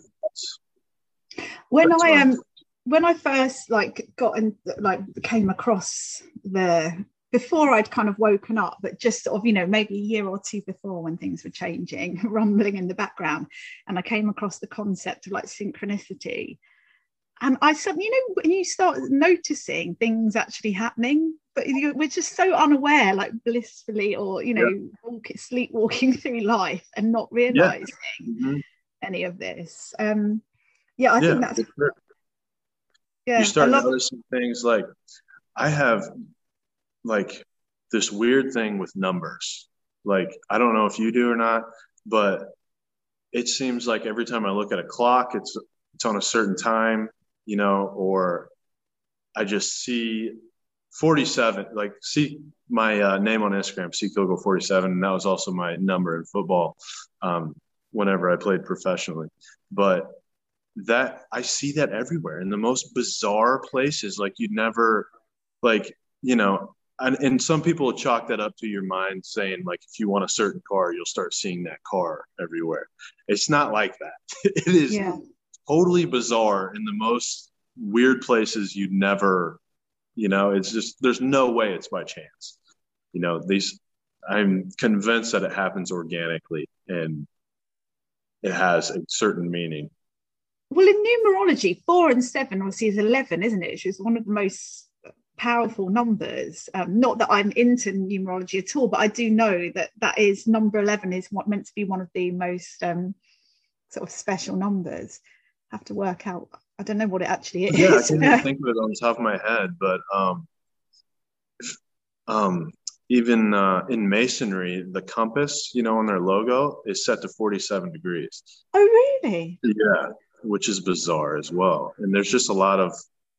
S3: when I first came across before I'd kind of woken up, but just sort of, you know, maybe a year or two before when things were changing, rumbling in the background, and I came across the concept of like synchronicity. And I suddenly, you know, when you start noticing things actually happening, but we're just so unaware, like blissfully, or, you know, sleepwalking through life and not realizing any of this. I think that's
S4: sure. You start noticing things like I have like this weird thing with numbers. Like, I don't know if you do or not, but it seems like every time I look at a clock, it's on a certain time, you know, or I just see 47, like see my name on Instagram, see Kogo 47, and that was also my number in football whenever I played professionally. But that I see that everywhere in the most bizarre places. Like you'd never, like, you know, and some people chalk that up to your mind saying, like, if you want a certain car, you'll start seeing that car everywhere. It's not like that. It is totally bizarre in the most weird places you'd never, you know, it's just, there's no way it's by chance. You know, I'm convinced that it happens organically and it has a certain meaning.
S3: Well, in numerology, 4 and 7 obviously is 11, isn't it? Which is one of the most powerful numbers. Not that I'm into numerology at all, but I do know that is number 11 is meant to be one of the most sort of special numbers. I have to work out. I don't know what it actually is.
S4: Yeah, I can't even think of it on the top of my head, but even in masonry, the compass, you know, on their logo is set to 47 degrees.
S3: Oh, really?
S4: Yeah, which is bizarre as well. And there's just a lot of,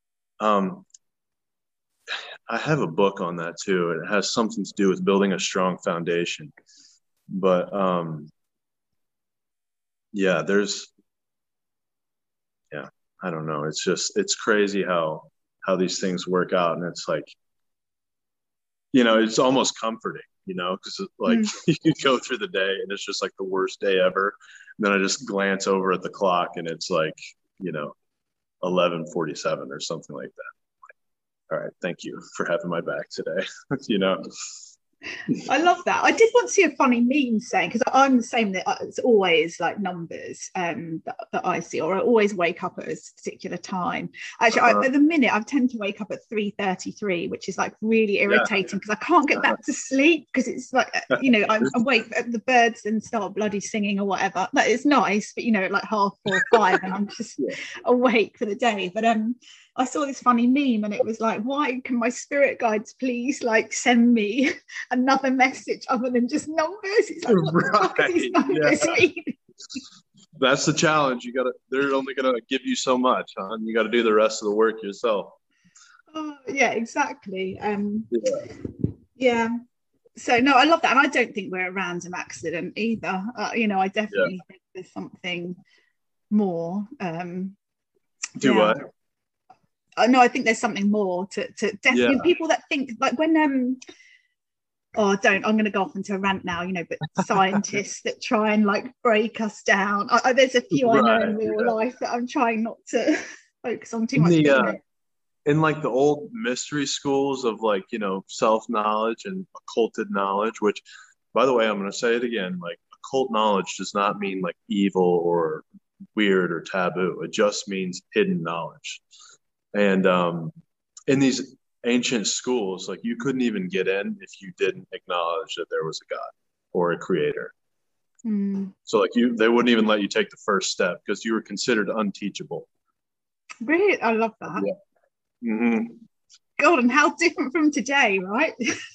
S4: I have a book on that too. It has something to do with building a strong foundation. But I don't know. It's crazy how these things work out. And it's like, you know, it's almost comforting, you know, because like you go through the day and it's just like the worst day ever. And then I just glance over at the clock and it's like, you know, 11:47 or something like that. All right, thank you for having my back today. You know,
S3: I love that. I did want to see a funny meme saying, because I'm the same, that it's always like numbers that I see, or I always wake up at a particular time. Actually, at the minute I tend to wake up at 3:33, which is like really irritating because I can't get back to sleep because it's like, you know, I'm awake, the birds and start bloody singing or whatever. That is nice, but you know, like 4:30 or 5 and I'm just awake for the day. But I saw this funny meme and it was like, why can my spirit guides please like send me another message other than just numbers? It's like, what the fuck are these numbers mean?
S4: That's the challenge. They're only gonna give you so much, huh? And you got to do the rest of the work yourself.
S3: Yeah, exactly. So no, I love that, and I don't think we're a random accident either. You know, I definitely think there's something more. No, I think there's something more to definitely people that think like when oh, don't, I'm going to go off into a rant now, but scientists that try and like break us down. There's a few I know in real life that I'm trying not to focus on too much.
S4: In like the old mystery schools of like, self-knowledge and occulted knowledge, which, by the way, I'm going to say it again, like occult knowledge does not mean like evil or weird or taboo. It just means hidden knowledge. And in these ancient schools, like you couldn't even get in if you didn't acknowledge that there was a God or a creator. So like they wouldn't even let you take the first step because you were considered unteachable.
S3: Really? I love that.
S4: Yeah. Mm-hmm.
S3: God, and how different from today, right?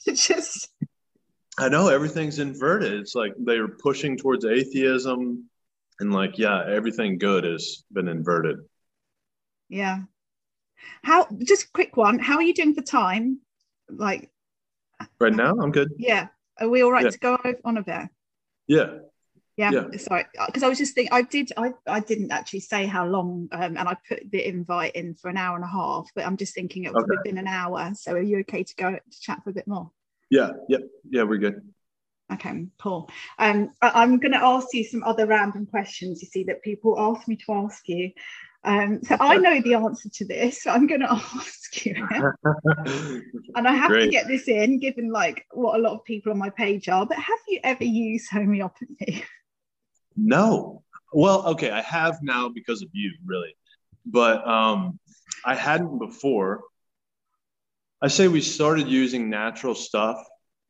S4: I know, everything's inverted. It's like they're pushing towards atheism, and like, yeah, everything good has been inverted.
S3: Yeah. Just a quick one, how are you doing for time? Like
S4: right now, I'm good.
S3: Yeah. Are we all right to go on a bit?
S4: Yeah.
S3: Sorry, because I was just thinking, I didn't actually say how long, and I put the invite in for an hour and a half, but I'm just thinking it would have been an hour. So are you okay to go to chat for a bit more?
S4: Yeah, we're good.
S3: Okay, cool. I'm going to ask you some other random questions, you see, that people ask me to ask you. So I know the answer to this, so I'm going to ask you it. And I have to get this in, given like what a lot of people on my page are, but have you ever used homeopathy?
S4: No. Well, okay, I have now because of you, really. But I hadn't before. I say we started using natural stuff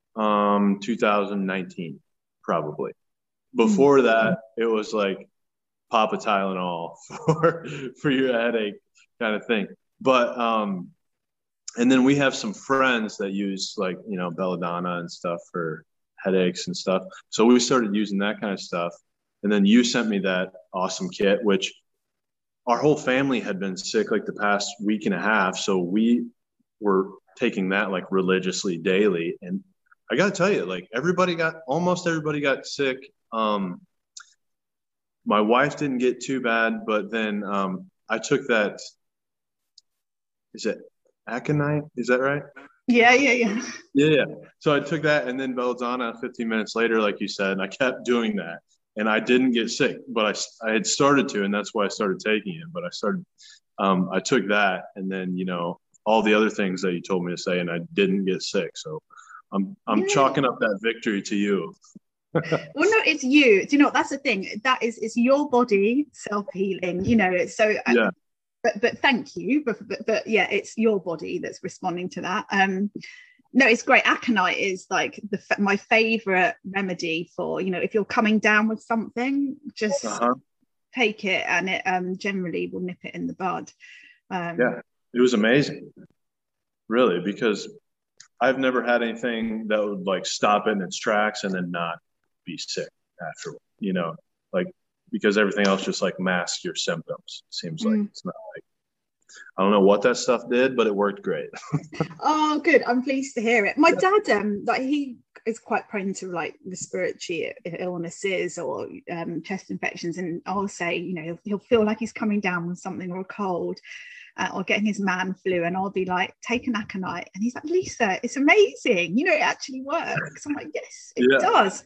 S4: 2019, probably. Before that, it was like pop a Tylenol for your headache kind of thing. But and then we have some friends that use like, belladonna and stuff for headaches and stuff. So we started using that kind of stuff. And then you sent me that awesome kit, which our whole family had been sick like the past week and a half. So we were taking that like religiously daily. And I got to tell you, like almost everybody got sick. My wife didn't get too bad, but then I took that. Is it aconite? Is that right?
S3: Yeah.
S4: So I took that and then belladonna 15 minutes later, like you said, and I kept doing that. And I didn't get sick, but I had started to, and that's why I started taking it. But I took that, and then all the other things that you told me to say, and I didn't get sick. So I'm chalking up that victory to you.
S3: Well, no, it's you. Do you know, that's the thing. It's your body self-healing. So.
S4: Yeah.
S3: But thank you. But yeah, it's your body that's responding to that. No, it's great. Aconite is like my favorite remedy for, if you're coming down with something, just take it, and it generally will nip it in the bud.
S4: Yeah, it was amazing, really, because I've never had anything that would like stop it in its tracks and then not be sick afterward, like, because everything else just like masks your symptoms. It seems like it's not like, I don't know what that stuff did, but it worked great.
S3: Oh, good. I'm pleased to hear it. My dad, like he is quite prone to like respiratory illnesses or chest infections, and I'll say, he'll feel like he's coming down with something or a cold, or getting his man flu, and I'll be like, take an aconite, and he's like, Lisa, it's amazing. It actually works. I'm like, yes, it does.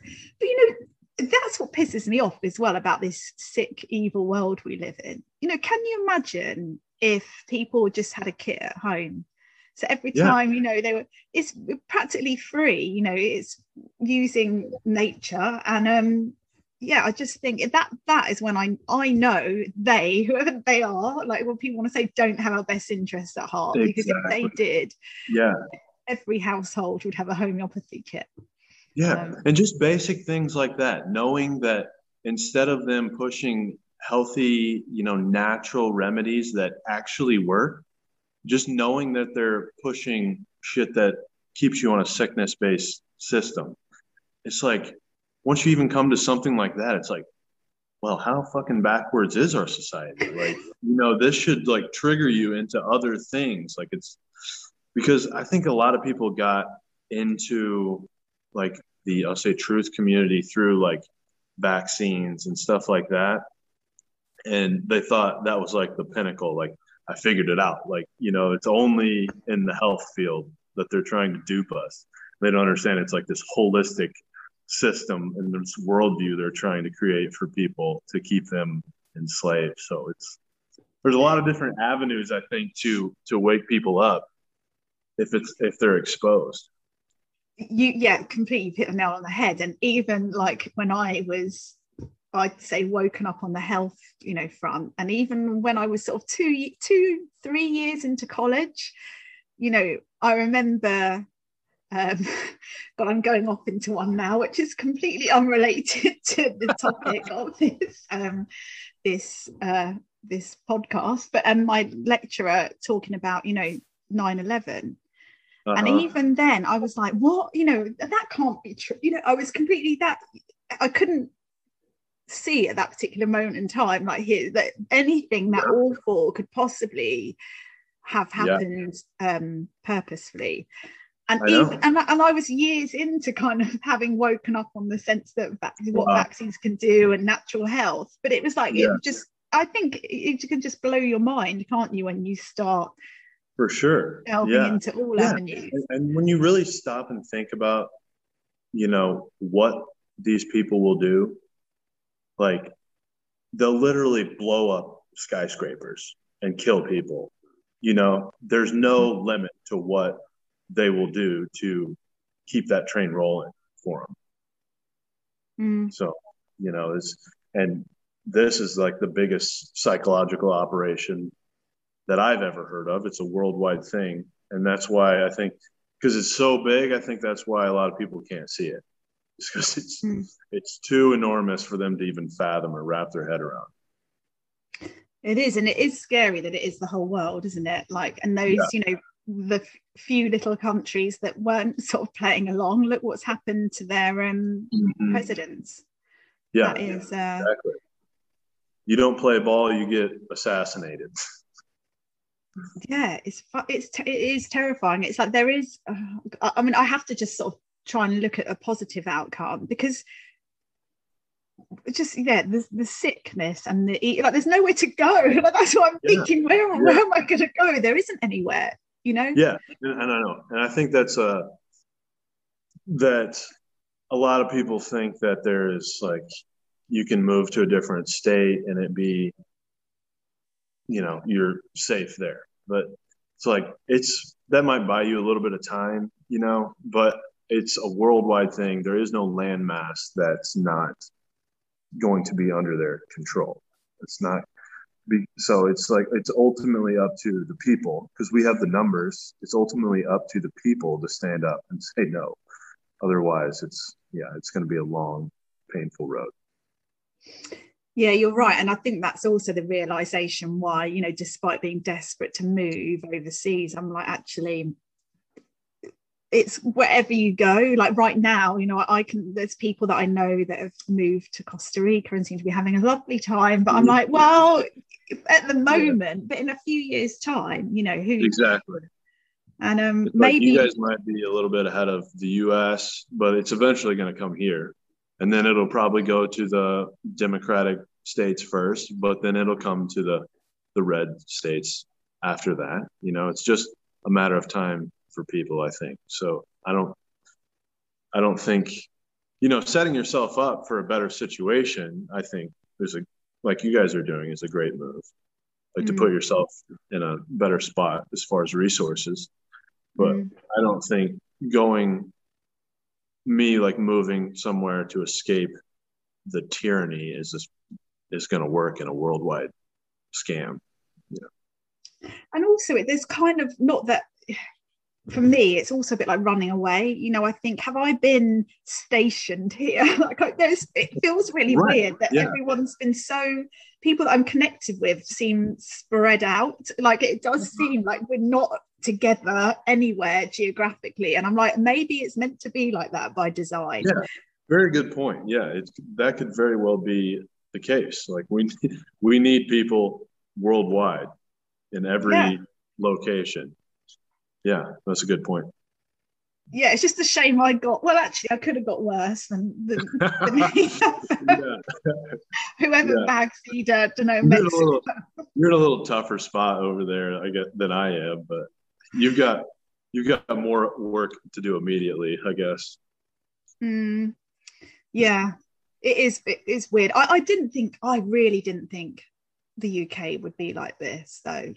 S3: But that's what pisses me off as well about this sick, evil world we live in. Can you imagine if people just had a kit at home? So every time, it's practically free, it's using nature. And I just think that is when I know whoever they are, like when people want to say don't have our best interests at heart, because if they did, every household would have a homeopathy kit.
S4: And just basic things like that, knowing that instead of them pushing healthy, natural remedies that actually work, just knowing that they're pushing shit that keeps you on a sickness-based system. It's like, once you even come to something like that, it's like, well, how fucking backwards is our society? Like, this should like trigger you into other things. Like, it's because I think a lot of people got into like I'll say truth community through like vaccines and stuff like that. And they thought that was like the pinnacle. Like, I figured it out. Like, it's only in the health field that they're trying to dupe us. They don't understand it's like this holistic system and this worldview they're trying to create for people to keep them enslaved. So there's a lot of different avenues, I think, to wake people up if they're exposed.
S3: You completely hit the nail on the head. And even like when I'd say woken up on the health, front, and even when I was sort of 3 years into college, I remember, but I'm going off into one now, which is completely unrelated to the topic of this podcast. But my lecturer talking about 9/11. And even then I was like, what, that can't be true. I was completely I couldn't see at that particular moment in time, like here, that anything that awful could possibly have happened purposefully. And I was years into kind of having woken up on the sense that what vaccines can do and natural health. But it was like, I think it can just blow your mind, can't you, when you start
S4: for sure
S3: delving into all avenues.
S4: And when you really stop and think about, what these people will do, like they'll literally blow up skyscrapers and kill people. There's no limit to what they will do to keep that train rolling for them. So, and this is like the biggest psychological operation that I've ever heard of. It's a worldwide thing. And that's why I think, because it's so big, I think that's why a lot of people can't see it. It's because it's too enormous for them to even fathom or wrap their head around.
S3: It is, and it is scary that it is the whole world, isn't it? Like, and those, the few little countries that weren't sort of playing along, look what's happened to their presidents.
S4: Yeah,
S3: that is,
S4: exactly. You don't play ball, you get assassinated.
S3: Yeah, it is terrifying. It's like there is, I have to just sort of try and look at a positive outcome, because just the sickness and there's nowhere to go. Like, that's what I'm thinking. Where am I going to go? There isn't anywhere.
S4: Yeah, and I know, and I think that's that a lot of people think that there is, like, you can move to a different state and it be, you're safe there. But it's like, that might buy you a little bit of time, but it's a worldwide thing. There is no landmass that's not going to be under their control. It's not. So it's like, it's ultimately up to the people, because we have the numbers. It's ultimately up to the people to stand up and say no. Otherwise, it's going to be a long, painful road.
S3: Yeah, you're right. And I think that's also the realization why, despite being desperate to move overseas, I'm like, actually, it's wherever you go. Like right now, there's people that I know that have moved to Costa Rica and seem to be having a lovely time. But I'm like, well, at the moment, but in a few years' time, who
S4: exactly.
S3: And
S4: maybe you guys might be a little bit ahead of the US, but it's eventually going to come here. And then it'll probably go to the Democratic states first, but then it'll come to the red states after that. It's just a matter of time for people, I think. So I don't think, setting yourself up for a better situation, I think like you guys are doing, is a great move. Like to put yourself in a better spot as far as resources. But I don't think moving somewhere to escape the tyranny is going to work in a worldwide scam.
S3: And also, there's kind of, not that, for me, it's also a bit like running away. I think, have I been stationed here? It feels really weird that everyone's been people that I'm connected with seem spread out. Like, it does seem like we're not together anywhere geographically. And I'm like, maybe it's meant to be like that by design.
S4: Yeah, very good point. Yeah, that could very well be the case. Like, we need people worldwide in every location. Yeah, that's a good point.
S3: Yeah, it's just a shame I could have got worse than whoever vaccinated, I don't know,
S4: you're in a little tougher spot over there, I guess, than I am, but you've got you've got more work to do immediately, I guess.
S3: Yeah, it is weird. I really didn't think the UK would be like this, though.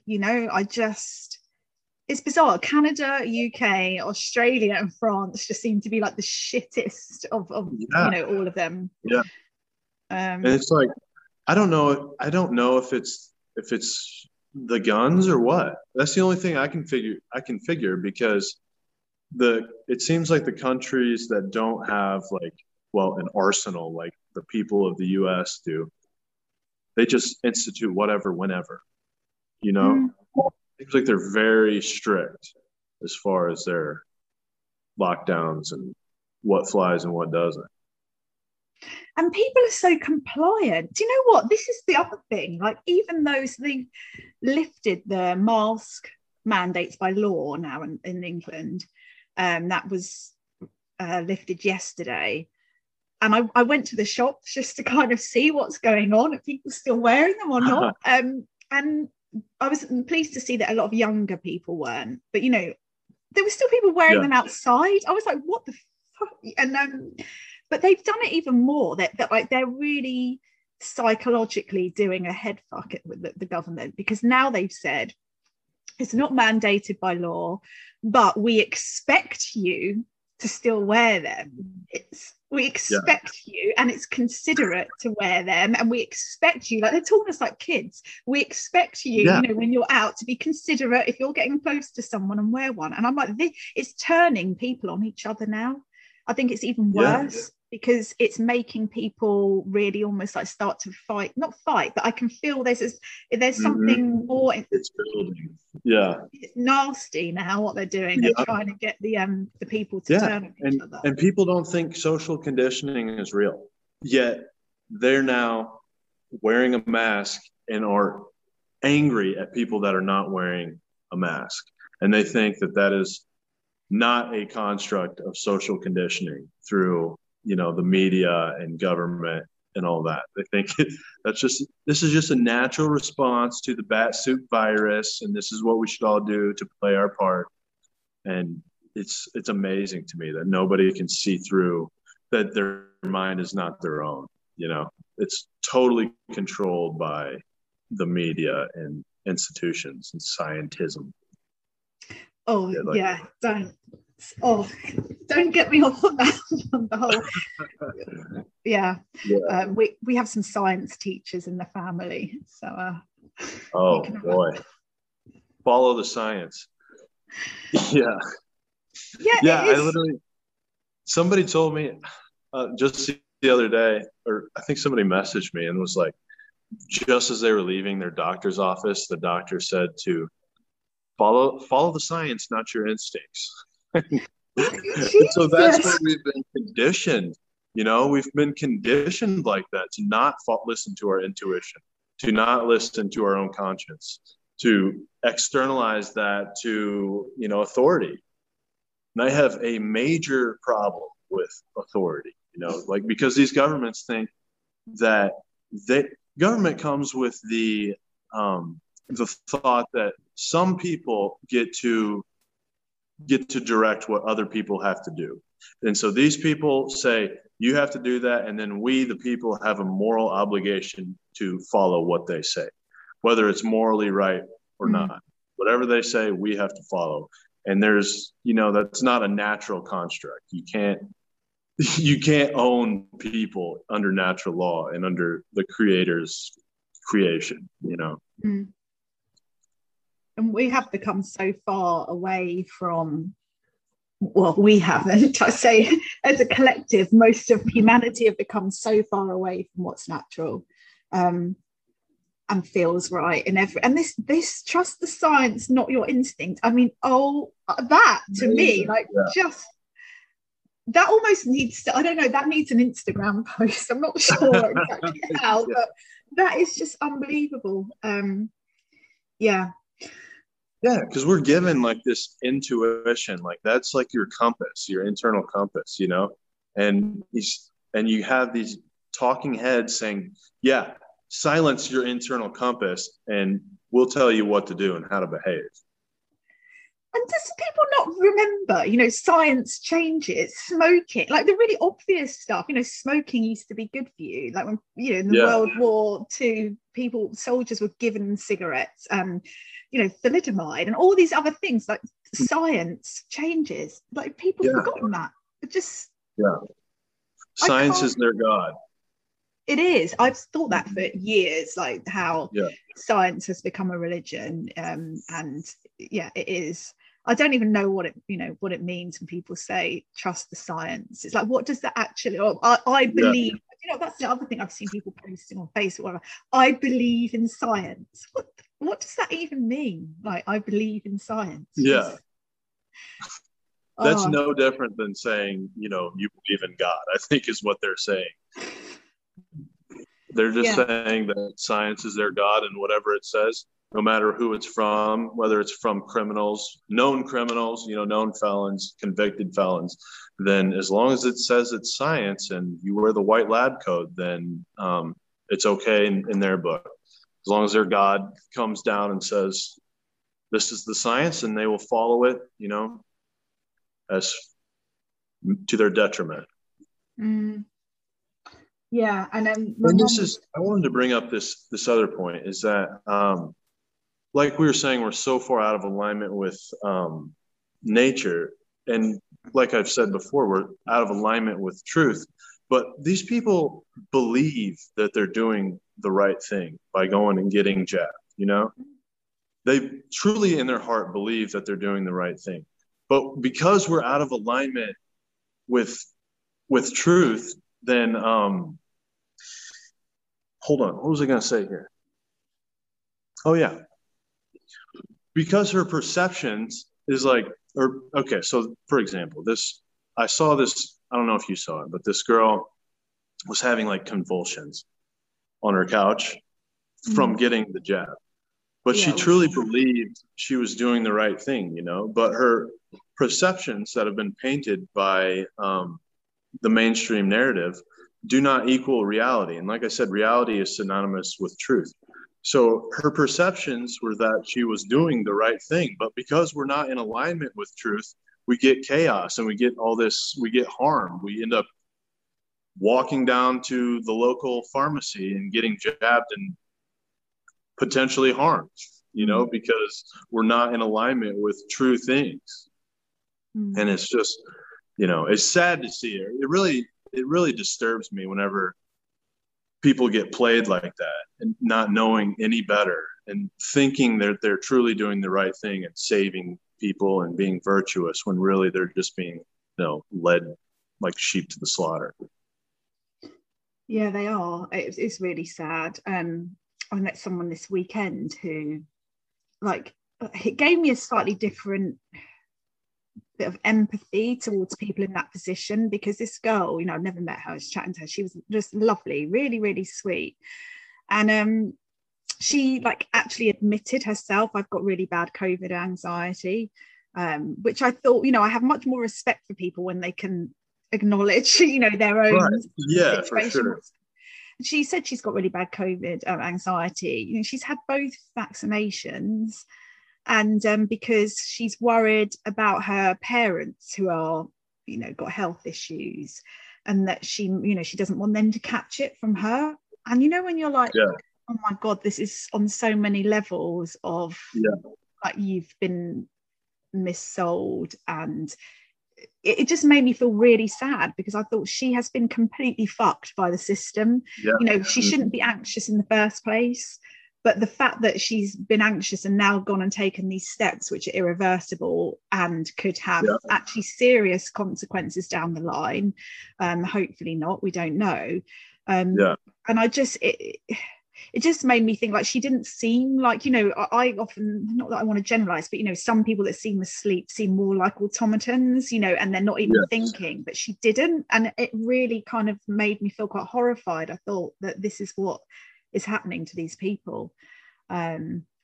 S3: It's bizarre. Canada, UK, Australia, and France just seem to be like the shittest of all of them.
S4: Yeah. And it's like, I don't know if it's the guns or what. That's the only thing I can figure because it seems like the countries that don't have an arsenal like the people of the US do, they just institute whatever whenever. Seems like they're very strict as far as their lockdowns and what flies and what doesn't.
S3: And people are so compliant. Do you know what? This is the other thing. Like, even though they lifted the mask mandates by law now in England, that was lifted yesterday. And I went to the shops just to kind of see what's going on. Are people still wearing them or not? And I was pleased to see that a lot of younger people weren't. But, there were still people wearing them outside. I was like, what the fuck? And but they've done it even more. That like they're really psychologically doing a head fuck it with the government, because now they've said it's not mandated by law, but we expect you to still wear them. We expect you, and it's considerate to wear them, and we expect you, like they're talking us like kids. We expect you, when you're out, to be considerate if you're getting close to someone and wear one. And I'm like, it's turning people on each other now. I think it's even worse because it's making people really almost like start to not fight, but I can feel there's something more.
S4: It's building. Yeah.
S3: It's nasty now what they're doing. They're trying to get the people to turn on each other.
S4: And people don't think social conditioning is real. Yet they're now wearing a mask and are angry at people that are not wearing a mask. And they think that is not a construct of social conditioning through, the media and government and all that. They think this is just a natural response to the bat suit virus, and this is what we should all do to play our part. And it's amazing to me that nobody can see through that their mind is not their own. It's totally controlled by the media and institutions and scientism.
S3: Oh yeah, don't get me off on that. On the whole, we have some science teachers in the family, so
S4: oh boy, follow the science. Yeah. Somebody told me just the other day, or I think somebody messaged me and was like, just as they were leaving their doctor's office, the doctor said to follow the science, not your instincts. So that's what we've been conditioned. We've been conditioned like that, to not listen to our intuition, to not listen to our own conscience, to externalize that to, authority. And I have a major problem with authority, because these governments think that government comes with the thought that some people get to direct what other people have to do. And so these people say, you have to do that. And then we, the people, have a moral obligation to follow what they say, whether it's morally right or not. Whatever they say, we have to follow. And there's, that's not a natural construct. You can't own people under natural law and under the creator's creation,
S3: And we have become so far away from, well, we haven't, I say as a collective, most of humanity have become so far away from what's natural and feels right. And this trust the science, not your instinct. I mean, that to me, just that almost needs to, I don't know, that needs an Instagram post. I'm not sure exactly how, but that is just unbelievable.
S4: Yeah, because we're given this intuition, that's your compass, your internal compass, and you have these talking heads saying, silence your internal compass and we'll tell you what to do and how to behave.
S3: And does people not remember, science changes, smoking, like the really obvious stuff, smoking used to be good for you. Like when, in the World War II, soldiers were given cigarettes and, thalidomide and all these other things, like science changes. Like people have forgotten that. It just...
S4: Science is their God.
S3: It is. I've thought that for years, like how science has become a religion. And it is. I don't even know what it means when people say trust the science. It's like, what does that actually? I believe. That's the other thing I've seen people posting on Facebook. Whatever. I believe in science. What does that even mean? Like, I believe in science.
S4: Yeah. That's no different than saying, you believe in God, I think is what they're saying. They're just saying that science is their God, and whatever it says, no matter who it's from, whether it's from known criminals, known felons, convicted felons, then as long as it says it's science and you wear the white lab coat, then it's okay in their book. As long as their God comes down and says, this is the science, and they will follow it, as to their detriment.
S3: Yeah, and then
S4: I wanted to bring up this other point is that, like we were saying, we're so far out of alignment with nature, and like I've said before, we're out of alignment with truth. But these people believe that they're doing the right thing by going and getting jabbed. They truly, in their heart, believe that they're doing the right thing. But because we're out of alignment with truth, then hold on, what was I going to say here? Oh yeah, because her perceptions is like, so for example, I saw this, I don't know if you saw it, but this girl was having like convulsions on her couch from getting the jab. But she truly believed she was doing the right thing, but her perceptions that have been painted by the mainstream narrative do not equal reality. And like I said, reality is synonymous with truth. So her perceptions were that she was doing the right thing, but because we're not in alignment with truth, we get chaos and we get harm. We end up walking down to the local pharmacy and getting jabbed and potentially harmed, because we're not in alignment with true things. And it's just, it's sad to see it. It really disturbs me whenever people get played like that and not knowing any better and thinking that they're truly doing the right thing and saving people and being virtuous when really they're just being, led like sheep to the slaughter.
S3: Yeah, they are. It's really sad. I met someone this weekend who, it gave me a slightly different bit of empathy towards people in that position, because this girl, I've never met her, I was chatting to her, she was just lovely, really, really sweet. And she actually admitted herself, I've got really bad COVID anxiety, which I thought, I have much more respect for people when they can acknowledge, their own situation. For sure. She said she's got really bad COVID anxiety. She's had both vaccinations, and because she's worried about her parents who are, got health issues, and that she doesn't want them to catch it from her. And when you're like, oh my God, this is on so many levels of you've been missold, and it just made me feel really sad, because I thought she has been completely fucked by the system. She shouldn't be anxious in the first place, but the fact that she's been anxious and now gone and taken these steps which are irreversible and could have actually serious consequences down the line, hopefully not, we don't know, and I just it just made me think, she didn't seem like, I often, not that I want to generalize, but some people that seem asleep seem more like automatons, and they're not even thinking, but she didn't, and it really kind of made me feel quite horrified. I thought that this is what is happening to these people. I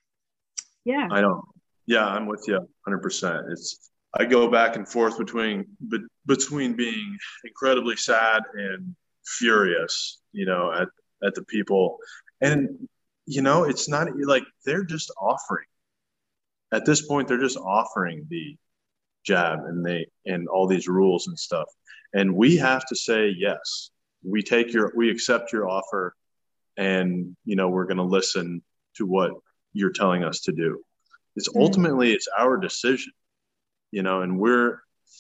S3: know.
S4: I'm with you 100%. I go back and forth between being incredibly sad and furious, at the people. And, it's not like they're just offering. at this point, they're just offering the jab and all these rules and stuff. And we have to say, yes, we accept your offer, and, we're going to listen to what you're telling us to do. It's ultimately, it's our decision, and we're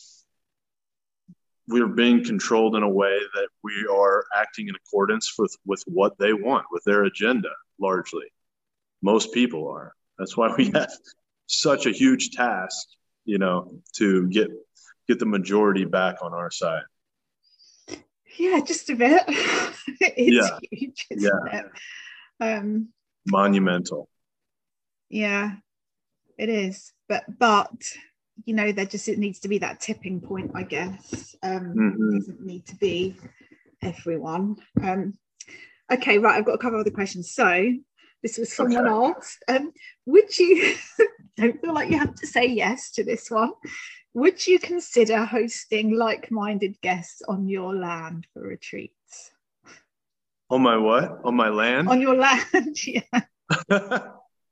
S4: being controlled in a way that we are acting in accordance with what they want, with their agenda, largely. Most people are. That's why we have such a huge task, to get the majority back on our side.
S3: Yeah, just a bit. It's huge, isn't it?
S4: Monumental.
S3: Yeah, it is. But there just, it needs to be that tipping point, I guess. It doesn't need to be everyone. Okay, right, I've got a couple of other questions. So this was someone asked, would you, don't feel like you have to say yes to this one, would you consider hosting like-minded guests on your land for retreats?
S4: On my what? On my land?
S3: On your land, yeah.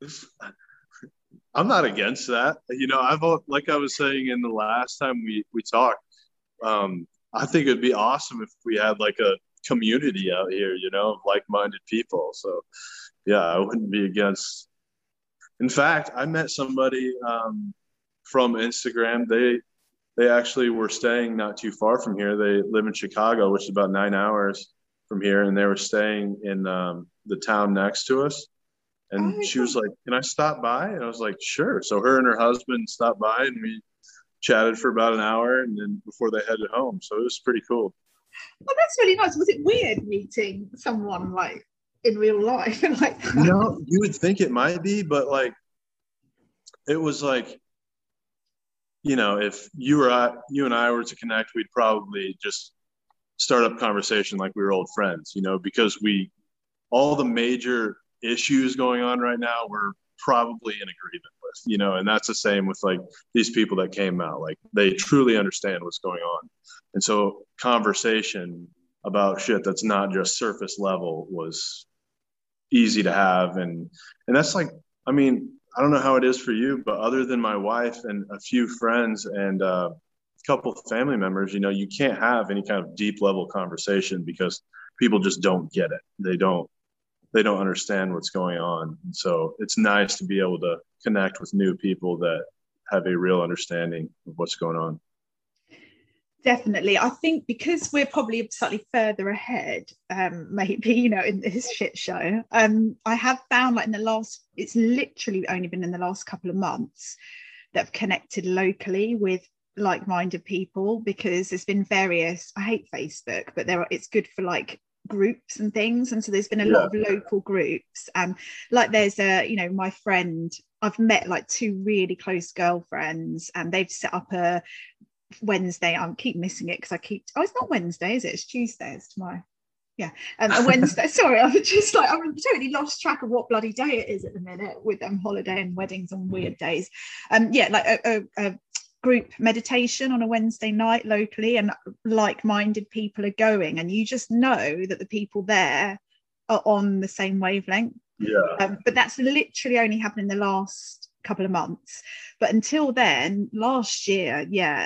S4: I'm not against that. Like I was saying in the last time we talked, I think it'd be awesome if we had like a community out here, of like-minded people. So yeah, I wouldn't be against. In fact, I met somebody from Instagram. They actually were staying not too far from here. They live in Chicago, which is about 9 hours from here, and they were staying in the town next to us. And she was like, "Can I stop by?" And I was like, "Sure." So her and her husband stopped by, and we chatted for about an hour, and then before they headed home. So it was pretty cool.
S3: Well, that's really nice. Was it weird meeting someone like in real life and like that?
S4: You would think it might be, but like, it was like, if you and I were to connect, we'd probably just start up conversation like we were old friends, because all the major issues going on right now, we're probably in agreement with, and that's the same with like these people that came out, like they truly understand what's going on. And so conversation about shit that's not just surface level was easy to have. And that's like, I don't know how it is for you, but other than my wife and a few friends and a couple of family members, you can't have any kind of deep level conversation because people just don't get it. They don't understand what's going on. And so it's nice to be able to connect with new people that have a real understanding of what's going on.
S3: Definitely. I think because we're probably slightly further ahead, maybe, in this shit show, I have found like it's literally only been in the last couple of months that I've connected locally with like-minded people, because there's been various, I hate Facebook, but it's good for like groups and things. And so there's been a lot of local groups. Like there's my friend, I've met like 2 really close girlfriends, and they've set up a Wednesday. I keep missing it because it's not Wednesday, is it? It's Tuesday. It's tomorrow. Yeah. A Wednesday. Sorry, I'm totally lost track of what bloody day it is at the minute with holiday and weddings on weird days. Like a group meditation on a Wednesday night locally, and like-minded people are going, and you just know that the people there are on the same wavelength. But that's literally only happened in the last couple of months. But until then, last year,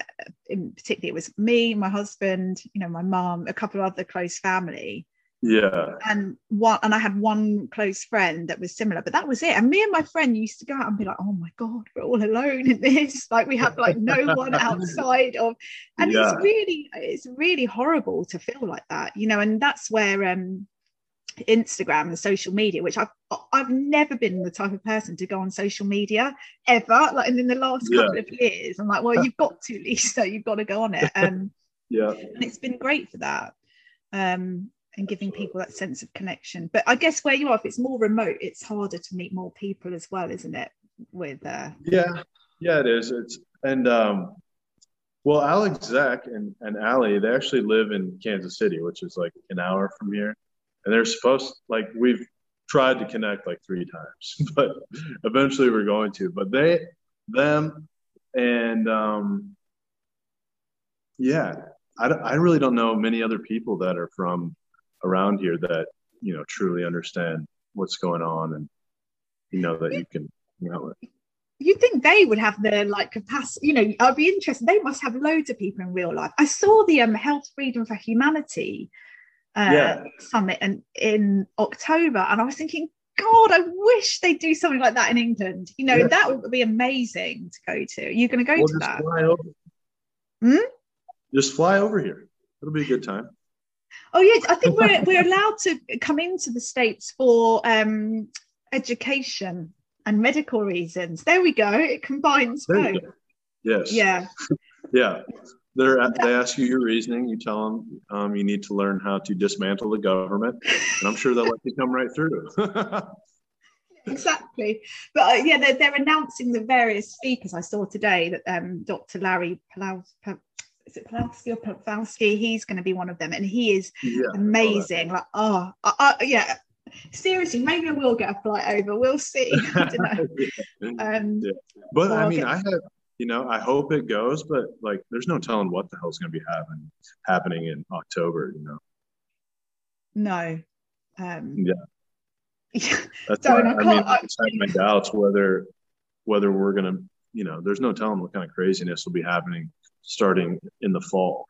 S3: in particular, it was me, my husband, my mom, a couple of other close family, and I had one close friend that was similar, but that was it. And me and my friend used to go out and be like, "Oh my god, we're all alone in this, like we have like no one outside of," and it's really horrible to feel like that, and that's where Instagram and social media, which I've never been the type of person to go on social media ever, like, and in the last couple of years I'm like, well, you've got to, Lisa, you've got to go on it. And it's been great for that, and giving people that sense of connection. But I guess where you are, if it's more remote, it's harder to meet more people as well, isn't it? With
S4: it is. Well, Alex, Zach, and Allie, they actually live in Kansas City, which is like an hour from here. And they're supposed, like, we've tried to connect like 3 times, but eventually we're going to. But I really don't know many other people that are from around here that, truly understand what's going on, and, that you can, with.
S3: you'd think they would have the like capacity, I'd be interested. They must have loads of people in real life. I saw the Health Freedom for Humanity summit in October, and I was thinking, God, I wish they'd do something like that in England. That would be amazing to go to. Are you going to go to that?
S4: Fly over. Just fly over here. It'll be a good time.
S3: Oh yeah, I think we're allowed to come into the States for education and medical reasons. There we go. It combines both.
S4: Yes.
S3: Yeah.
S4: Yeah. They ask you your reasoning. You tell them you need to learn how to dismantle the government, and I'm sure they'll let you come right through.
S3: Exactly. But they're announcing the various speakers. I saw today that Dr. Larry Pawlowski or Pawlowski, he's going to be one of them, and he is amazing. Like, seriously, maybe I will get a flight over. We'll see. I don't know.
S4: But I mean, I hope it goes, but like, there's no telling what the hell's going to be happening in October.
S3: No.
S4: That's why, I just have my doubts whether we're going to, there's no telling what kind of craziness will be happening starting in the fall.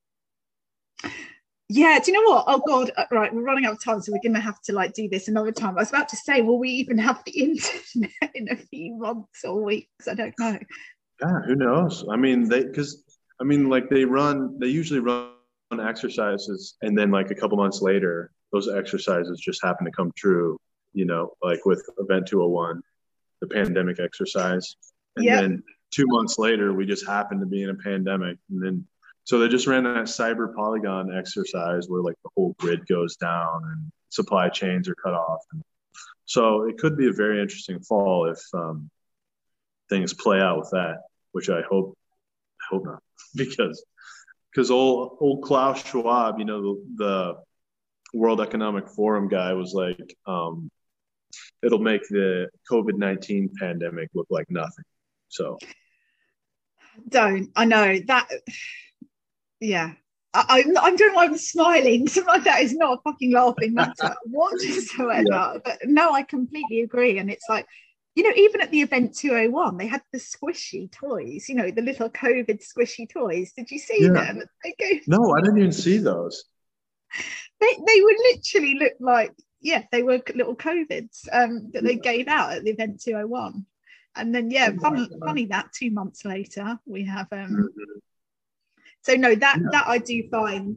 S3: Yeah, do you know what? Oh God, right, we're running out of time, so we're going to have to do this another time. I was about to say, will we even have the internet in a few months or weeks? I don't know.
S4: Yeah, who knows? I mean, they usually run exercises, and then like a couple months later, those exercises just happen to come true, like with Event 201, the pandemic exercise. And then 2 months later, we just happened to be in a pandemic. And then, so they just ran that cyber polygon exercise where like the whole grid goes down and supply chains are cut off. And so it could be a very interesting fall if things play out with that, which I hope not, because old Klaus Schwab, the World Economic Forum guy, was like, it'll make the COVID-19 pandemic look like nothing. So
S3: I know that. Yeah. I'm doing why I'm smiling. Something like that is not a fucking laughing matter whatsoever. Yeah. But no, I completely agree. And it's like, even at the Event 201, they had the squishy toys, the little COVID squishy toys. Did you see them?
S4: No, I didn't even see those.
S3: They would literally look like, they were little COVIDs that they gave out at the Event 201. And then, funny that 2 months later, we have... So no, that I do find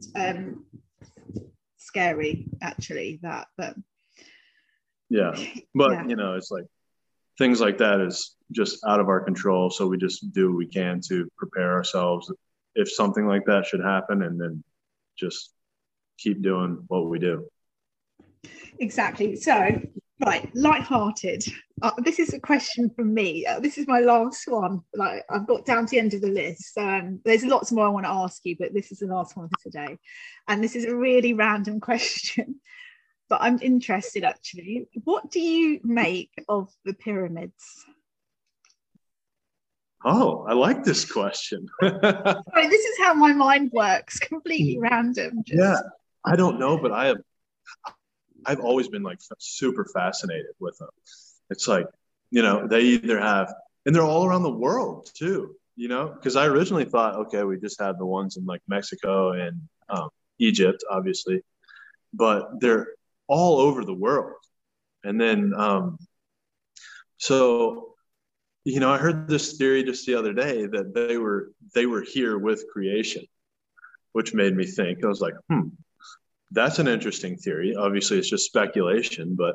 S3: scary, actually. But it's like things like that is just out of our control. So we just do what we can to prepare ourselves if something like that should happen, and then just keep doing what we do. Exactly. So, right, lighthearted. This is a question from me. This is my last one. I've got down to the end of the list. There's lots more I want to ask you, but this is the last one for today. And this is a really random question, but I'm interested actually. What do you make of the pyramids?
S4: Oh, I like this question.
S3: Sorry, this is how my mind works. Completely random.
S4: Yeah, I don't know, but I've always been like super fascinated with them. It's like, they either have, and they're all around the world too, because I originally thought, okay, we just had the ones in like Mexico and Egypt, obviously, but they're all over the world. And then, I heard this theory just the other day that they were here with creation, which made me think. I was like, that's an interesting theory. Obviously, it's just speculation, but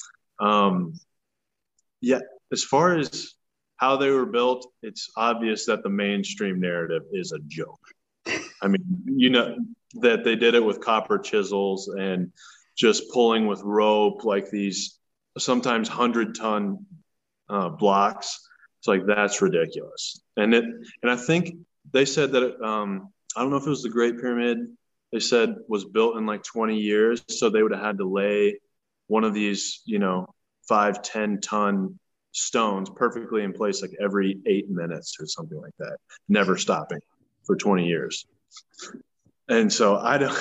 S4: as far as how they were built, it's obvious that the mainstream narrative is a joke. I mean, that they did it with copper chisels and just pulling with rope, like these sometimes 100-ton blocks. It's like, that's ridiculous. And I think they said that I don't know if it was the Great Pyramid. They said was built in like 20 years. So they would have had to lay one of these, 5-10 ton stones perfectly in place, like every 8 minutes or something like that, never stopping for 20 years. And so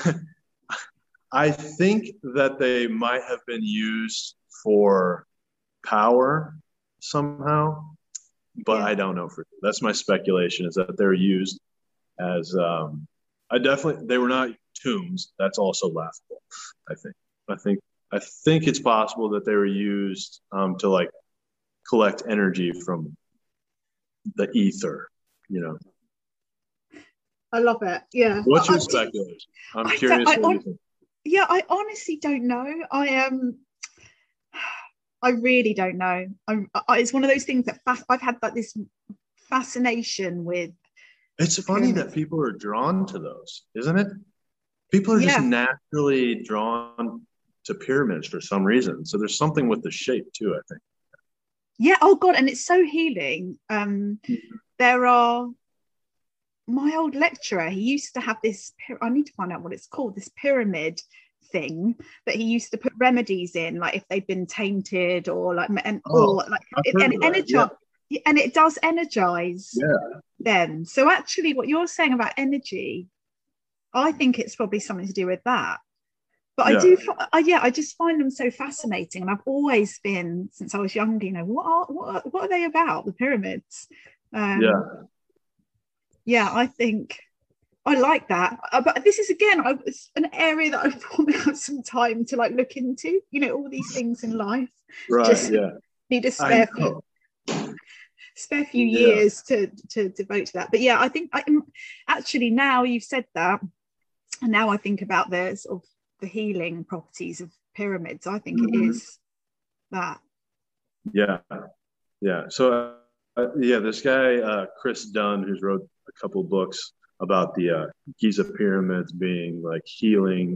S4: I think that they might have been used for power somehow. but I don't know for sure. That's my speculation, is that they're used as they were not tombs. That's also laughable. I think it's possible that they were used to like collect energy from the ether, you know.
S3: I love it. Yeah.
S4: What's your speculation? I'm curious.
S3: I honestly don't know. I really don't know. It's one of those things that I've had like this fascination with.
S4: It's funny that people are drawn to those, isn't it? People are just naturally drawn to pyramids for some reason. So there's something with the shape too, I think.
S3: Yeah. Oh God. And it's so healing. There are, my old lecturer, he used to have this, I need to find out what it's called, this pyramid thing that he used to put remedies in, like if they'd been tainted or like, and it does energize them. So actually what you're saying about energy, I think it's probably something to do with that. But I just find them so fascinating, and I've always been, since I was young, you know, what are they about, the pyramids? I think I like that. But this is again, it's an area that I probably have some time to like look into. You know, all these things in life.
S4: Right.
S3: Just need a spare few years to devote to that. But yeah, I think actually now you've said that, and now I think about the sort of the healing properties of pyramids. I think it is that. Yeah.
S4: So this guy Chris Dunn, who's wrote a couple books about the Giza pyramids being like healing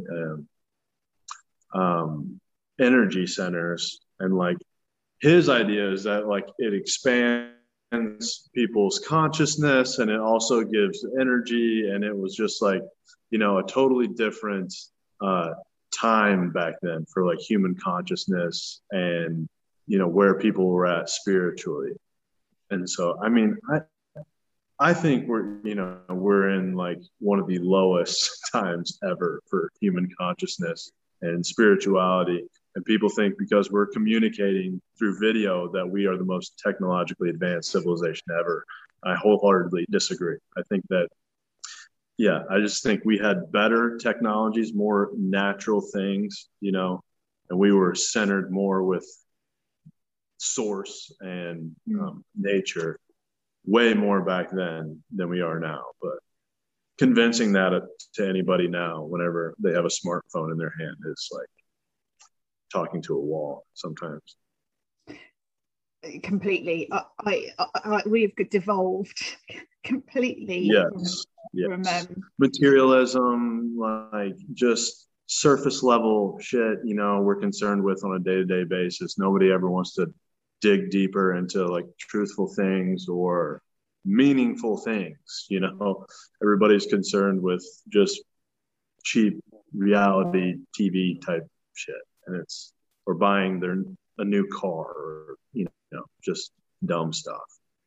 S4: energy centers, and like his idea is that like it expands people's consciousness and it also gives energy, and it was just like, you know, a totally different time back then for like human consciousness and, you know, where people were at spiritually. And so I mean, I think we're in like one of the lowest times ever for human consciousness and spirituality. And people think because we're communicating through video that we are the most technologically advanced civilization ever. I wholeheartedly disagree. I think that, I just think we had better technologies, more natural things, you know, and we were centered more with source and nature way more back then than we are now. But convincing that to anybody now, whenever they have a smartphone in their hand, is like talking to a wall sometimes.
S3: Completely. We've devolved completely.
S4: Yes. Materialism, like just surface level shit, you know, we're concerned with on a day-to-day basis. Nobody ever wants to dig deeper into like truthful things or meaningful things, you know. Everybody's concerned with just cheap reality TV type shit, and or buying a new car, or you know, just dumb stuff.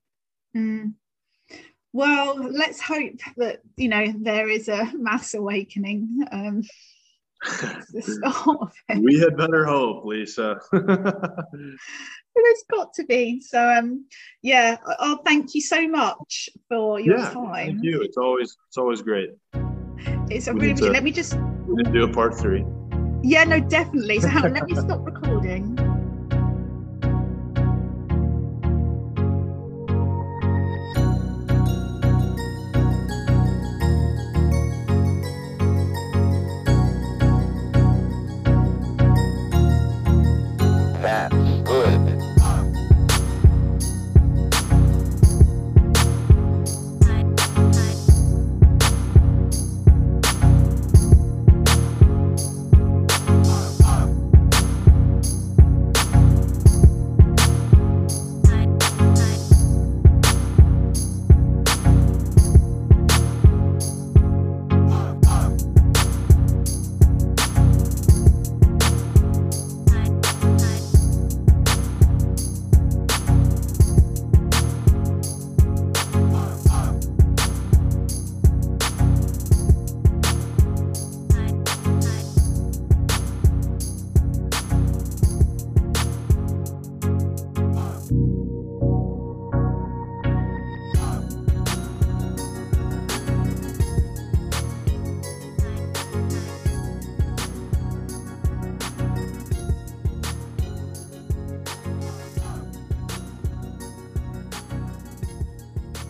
S3: Well, let's hope that, you know, there is a mass awakening. The start of it.
S4: We had better hope, Lisa.
S3: There's got to be. So I'll thank you so much for your time.
S4: Thank you. It's always great.
S3: It's a really, let me just
S4: do a part 3.
S3: Yeah, no, definitely. So hang on, let me stop recording.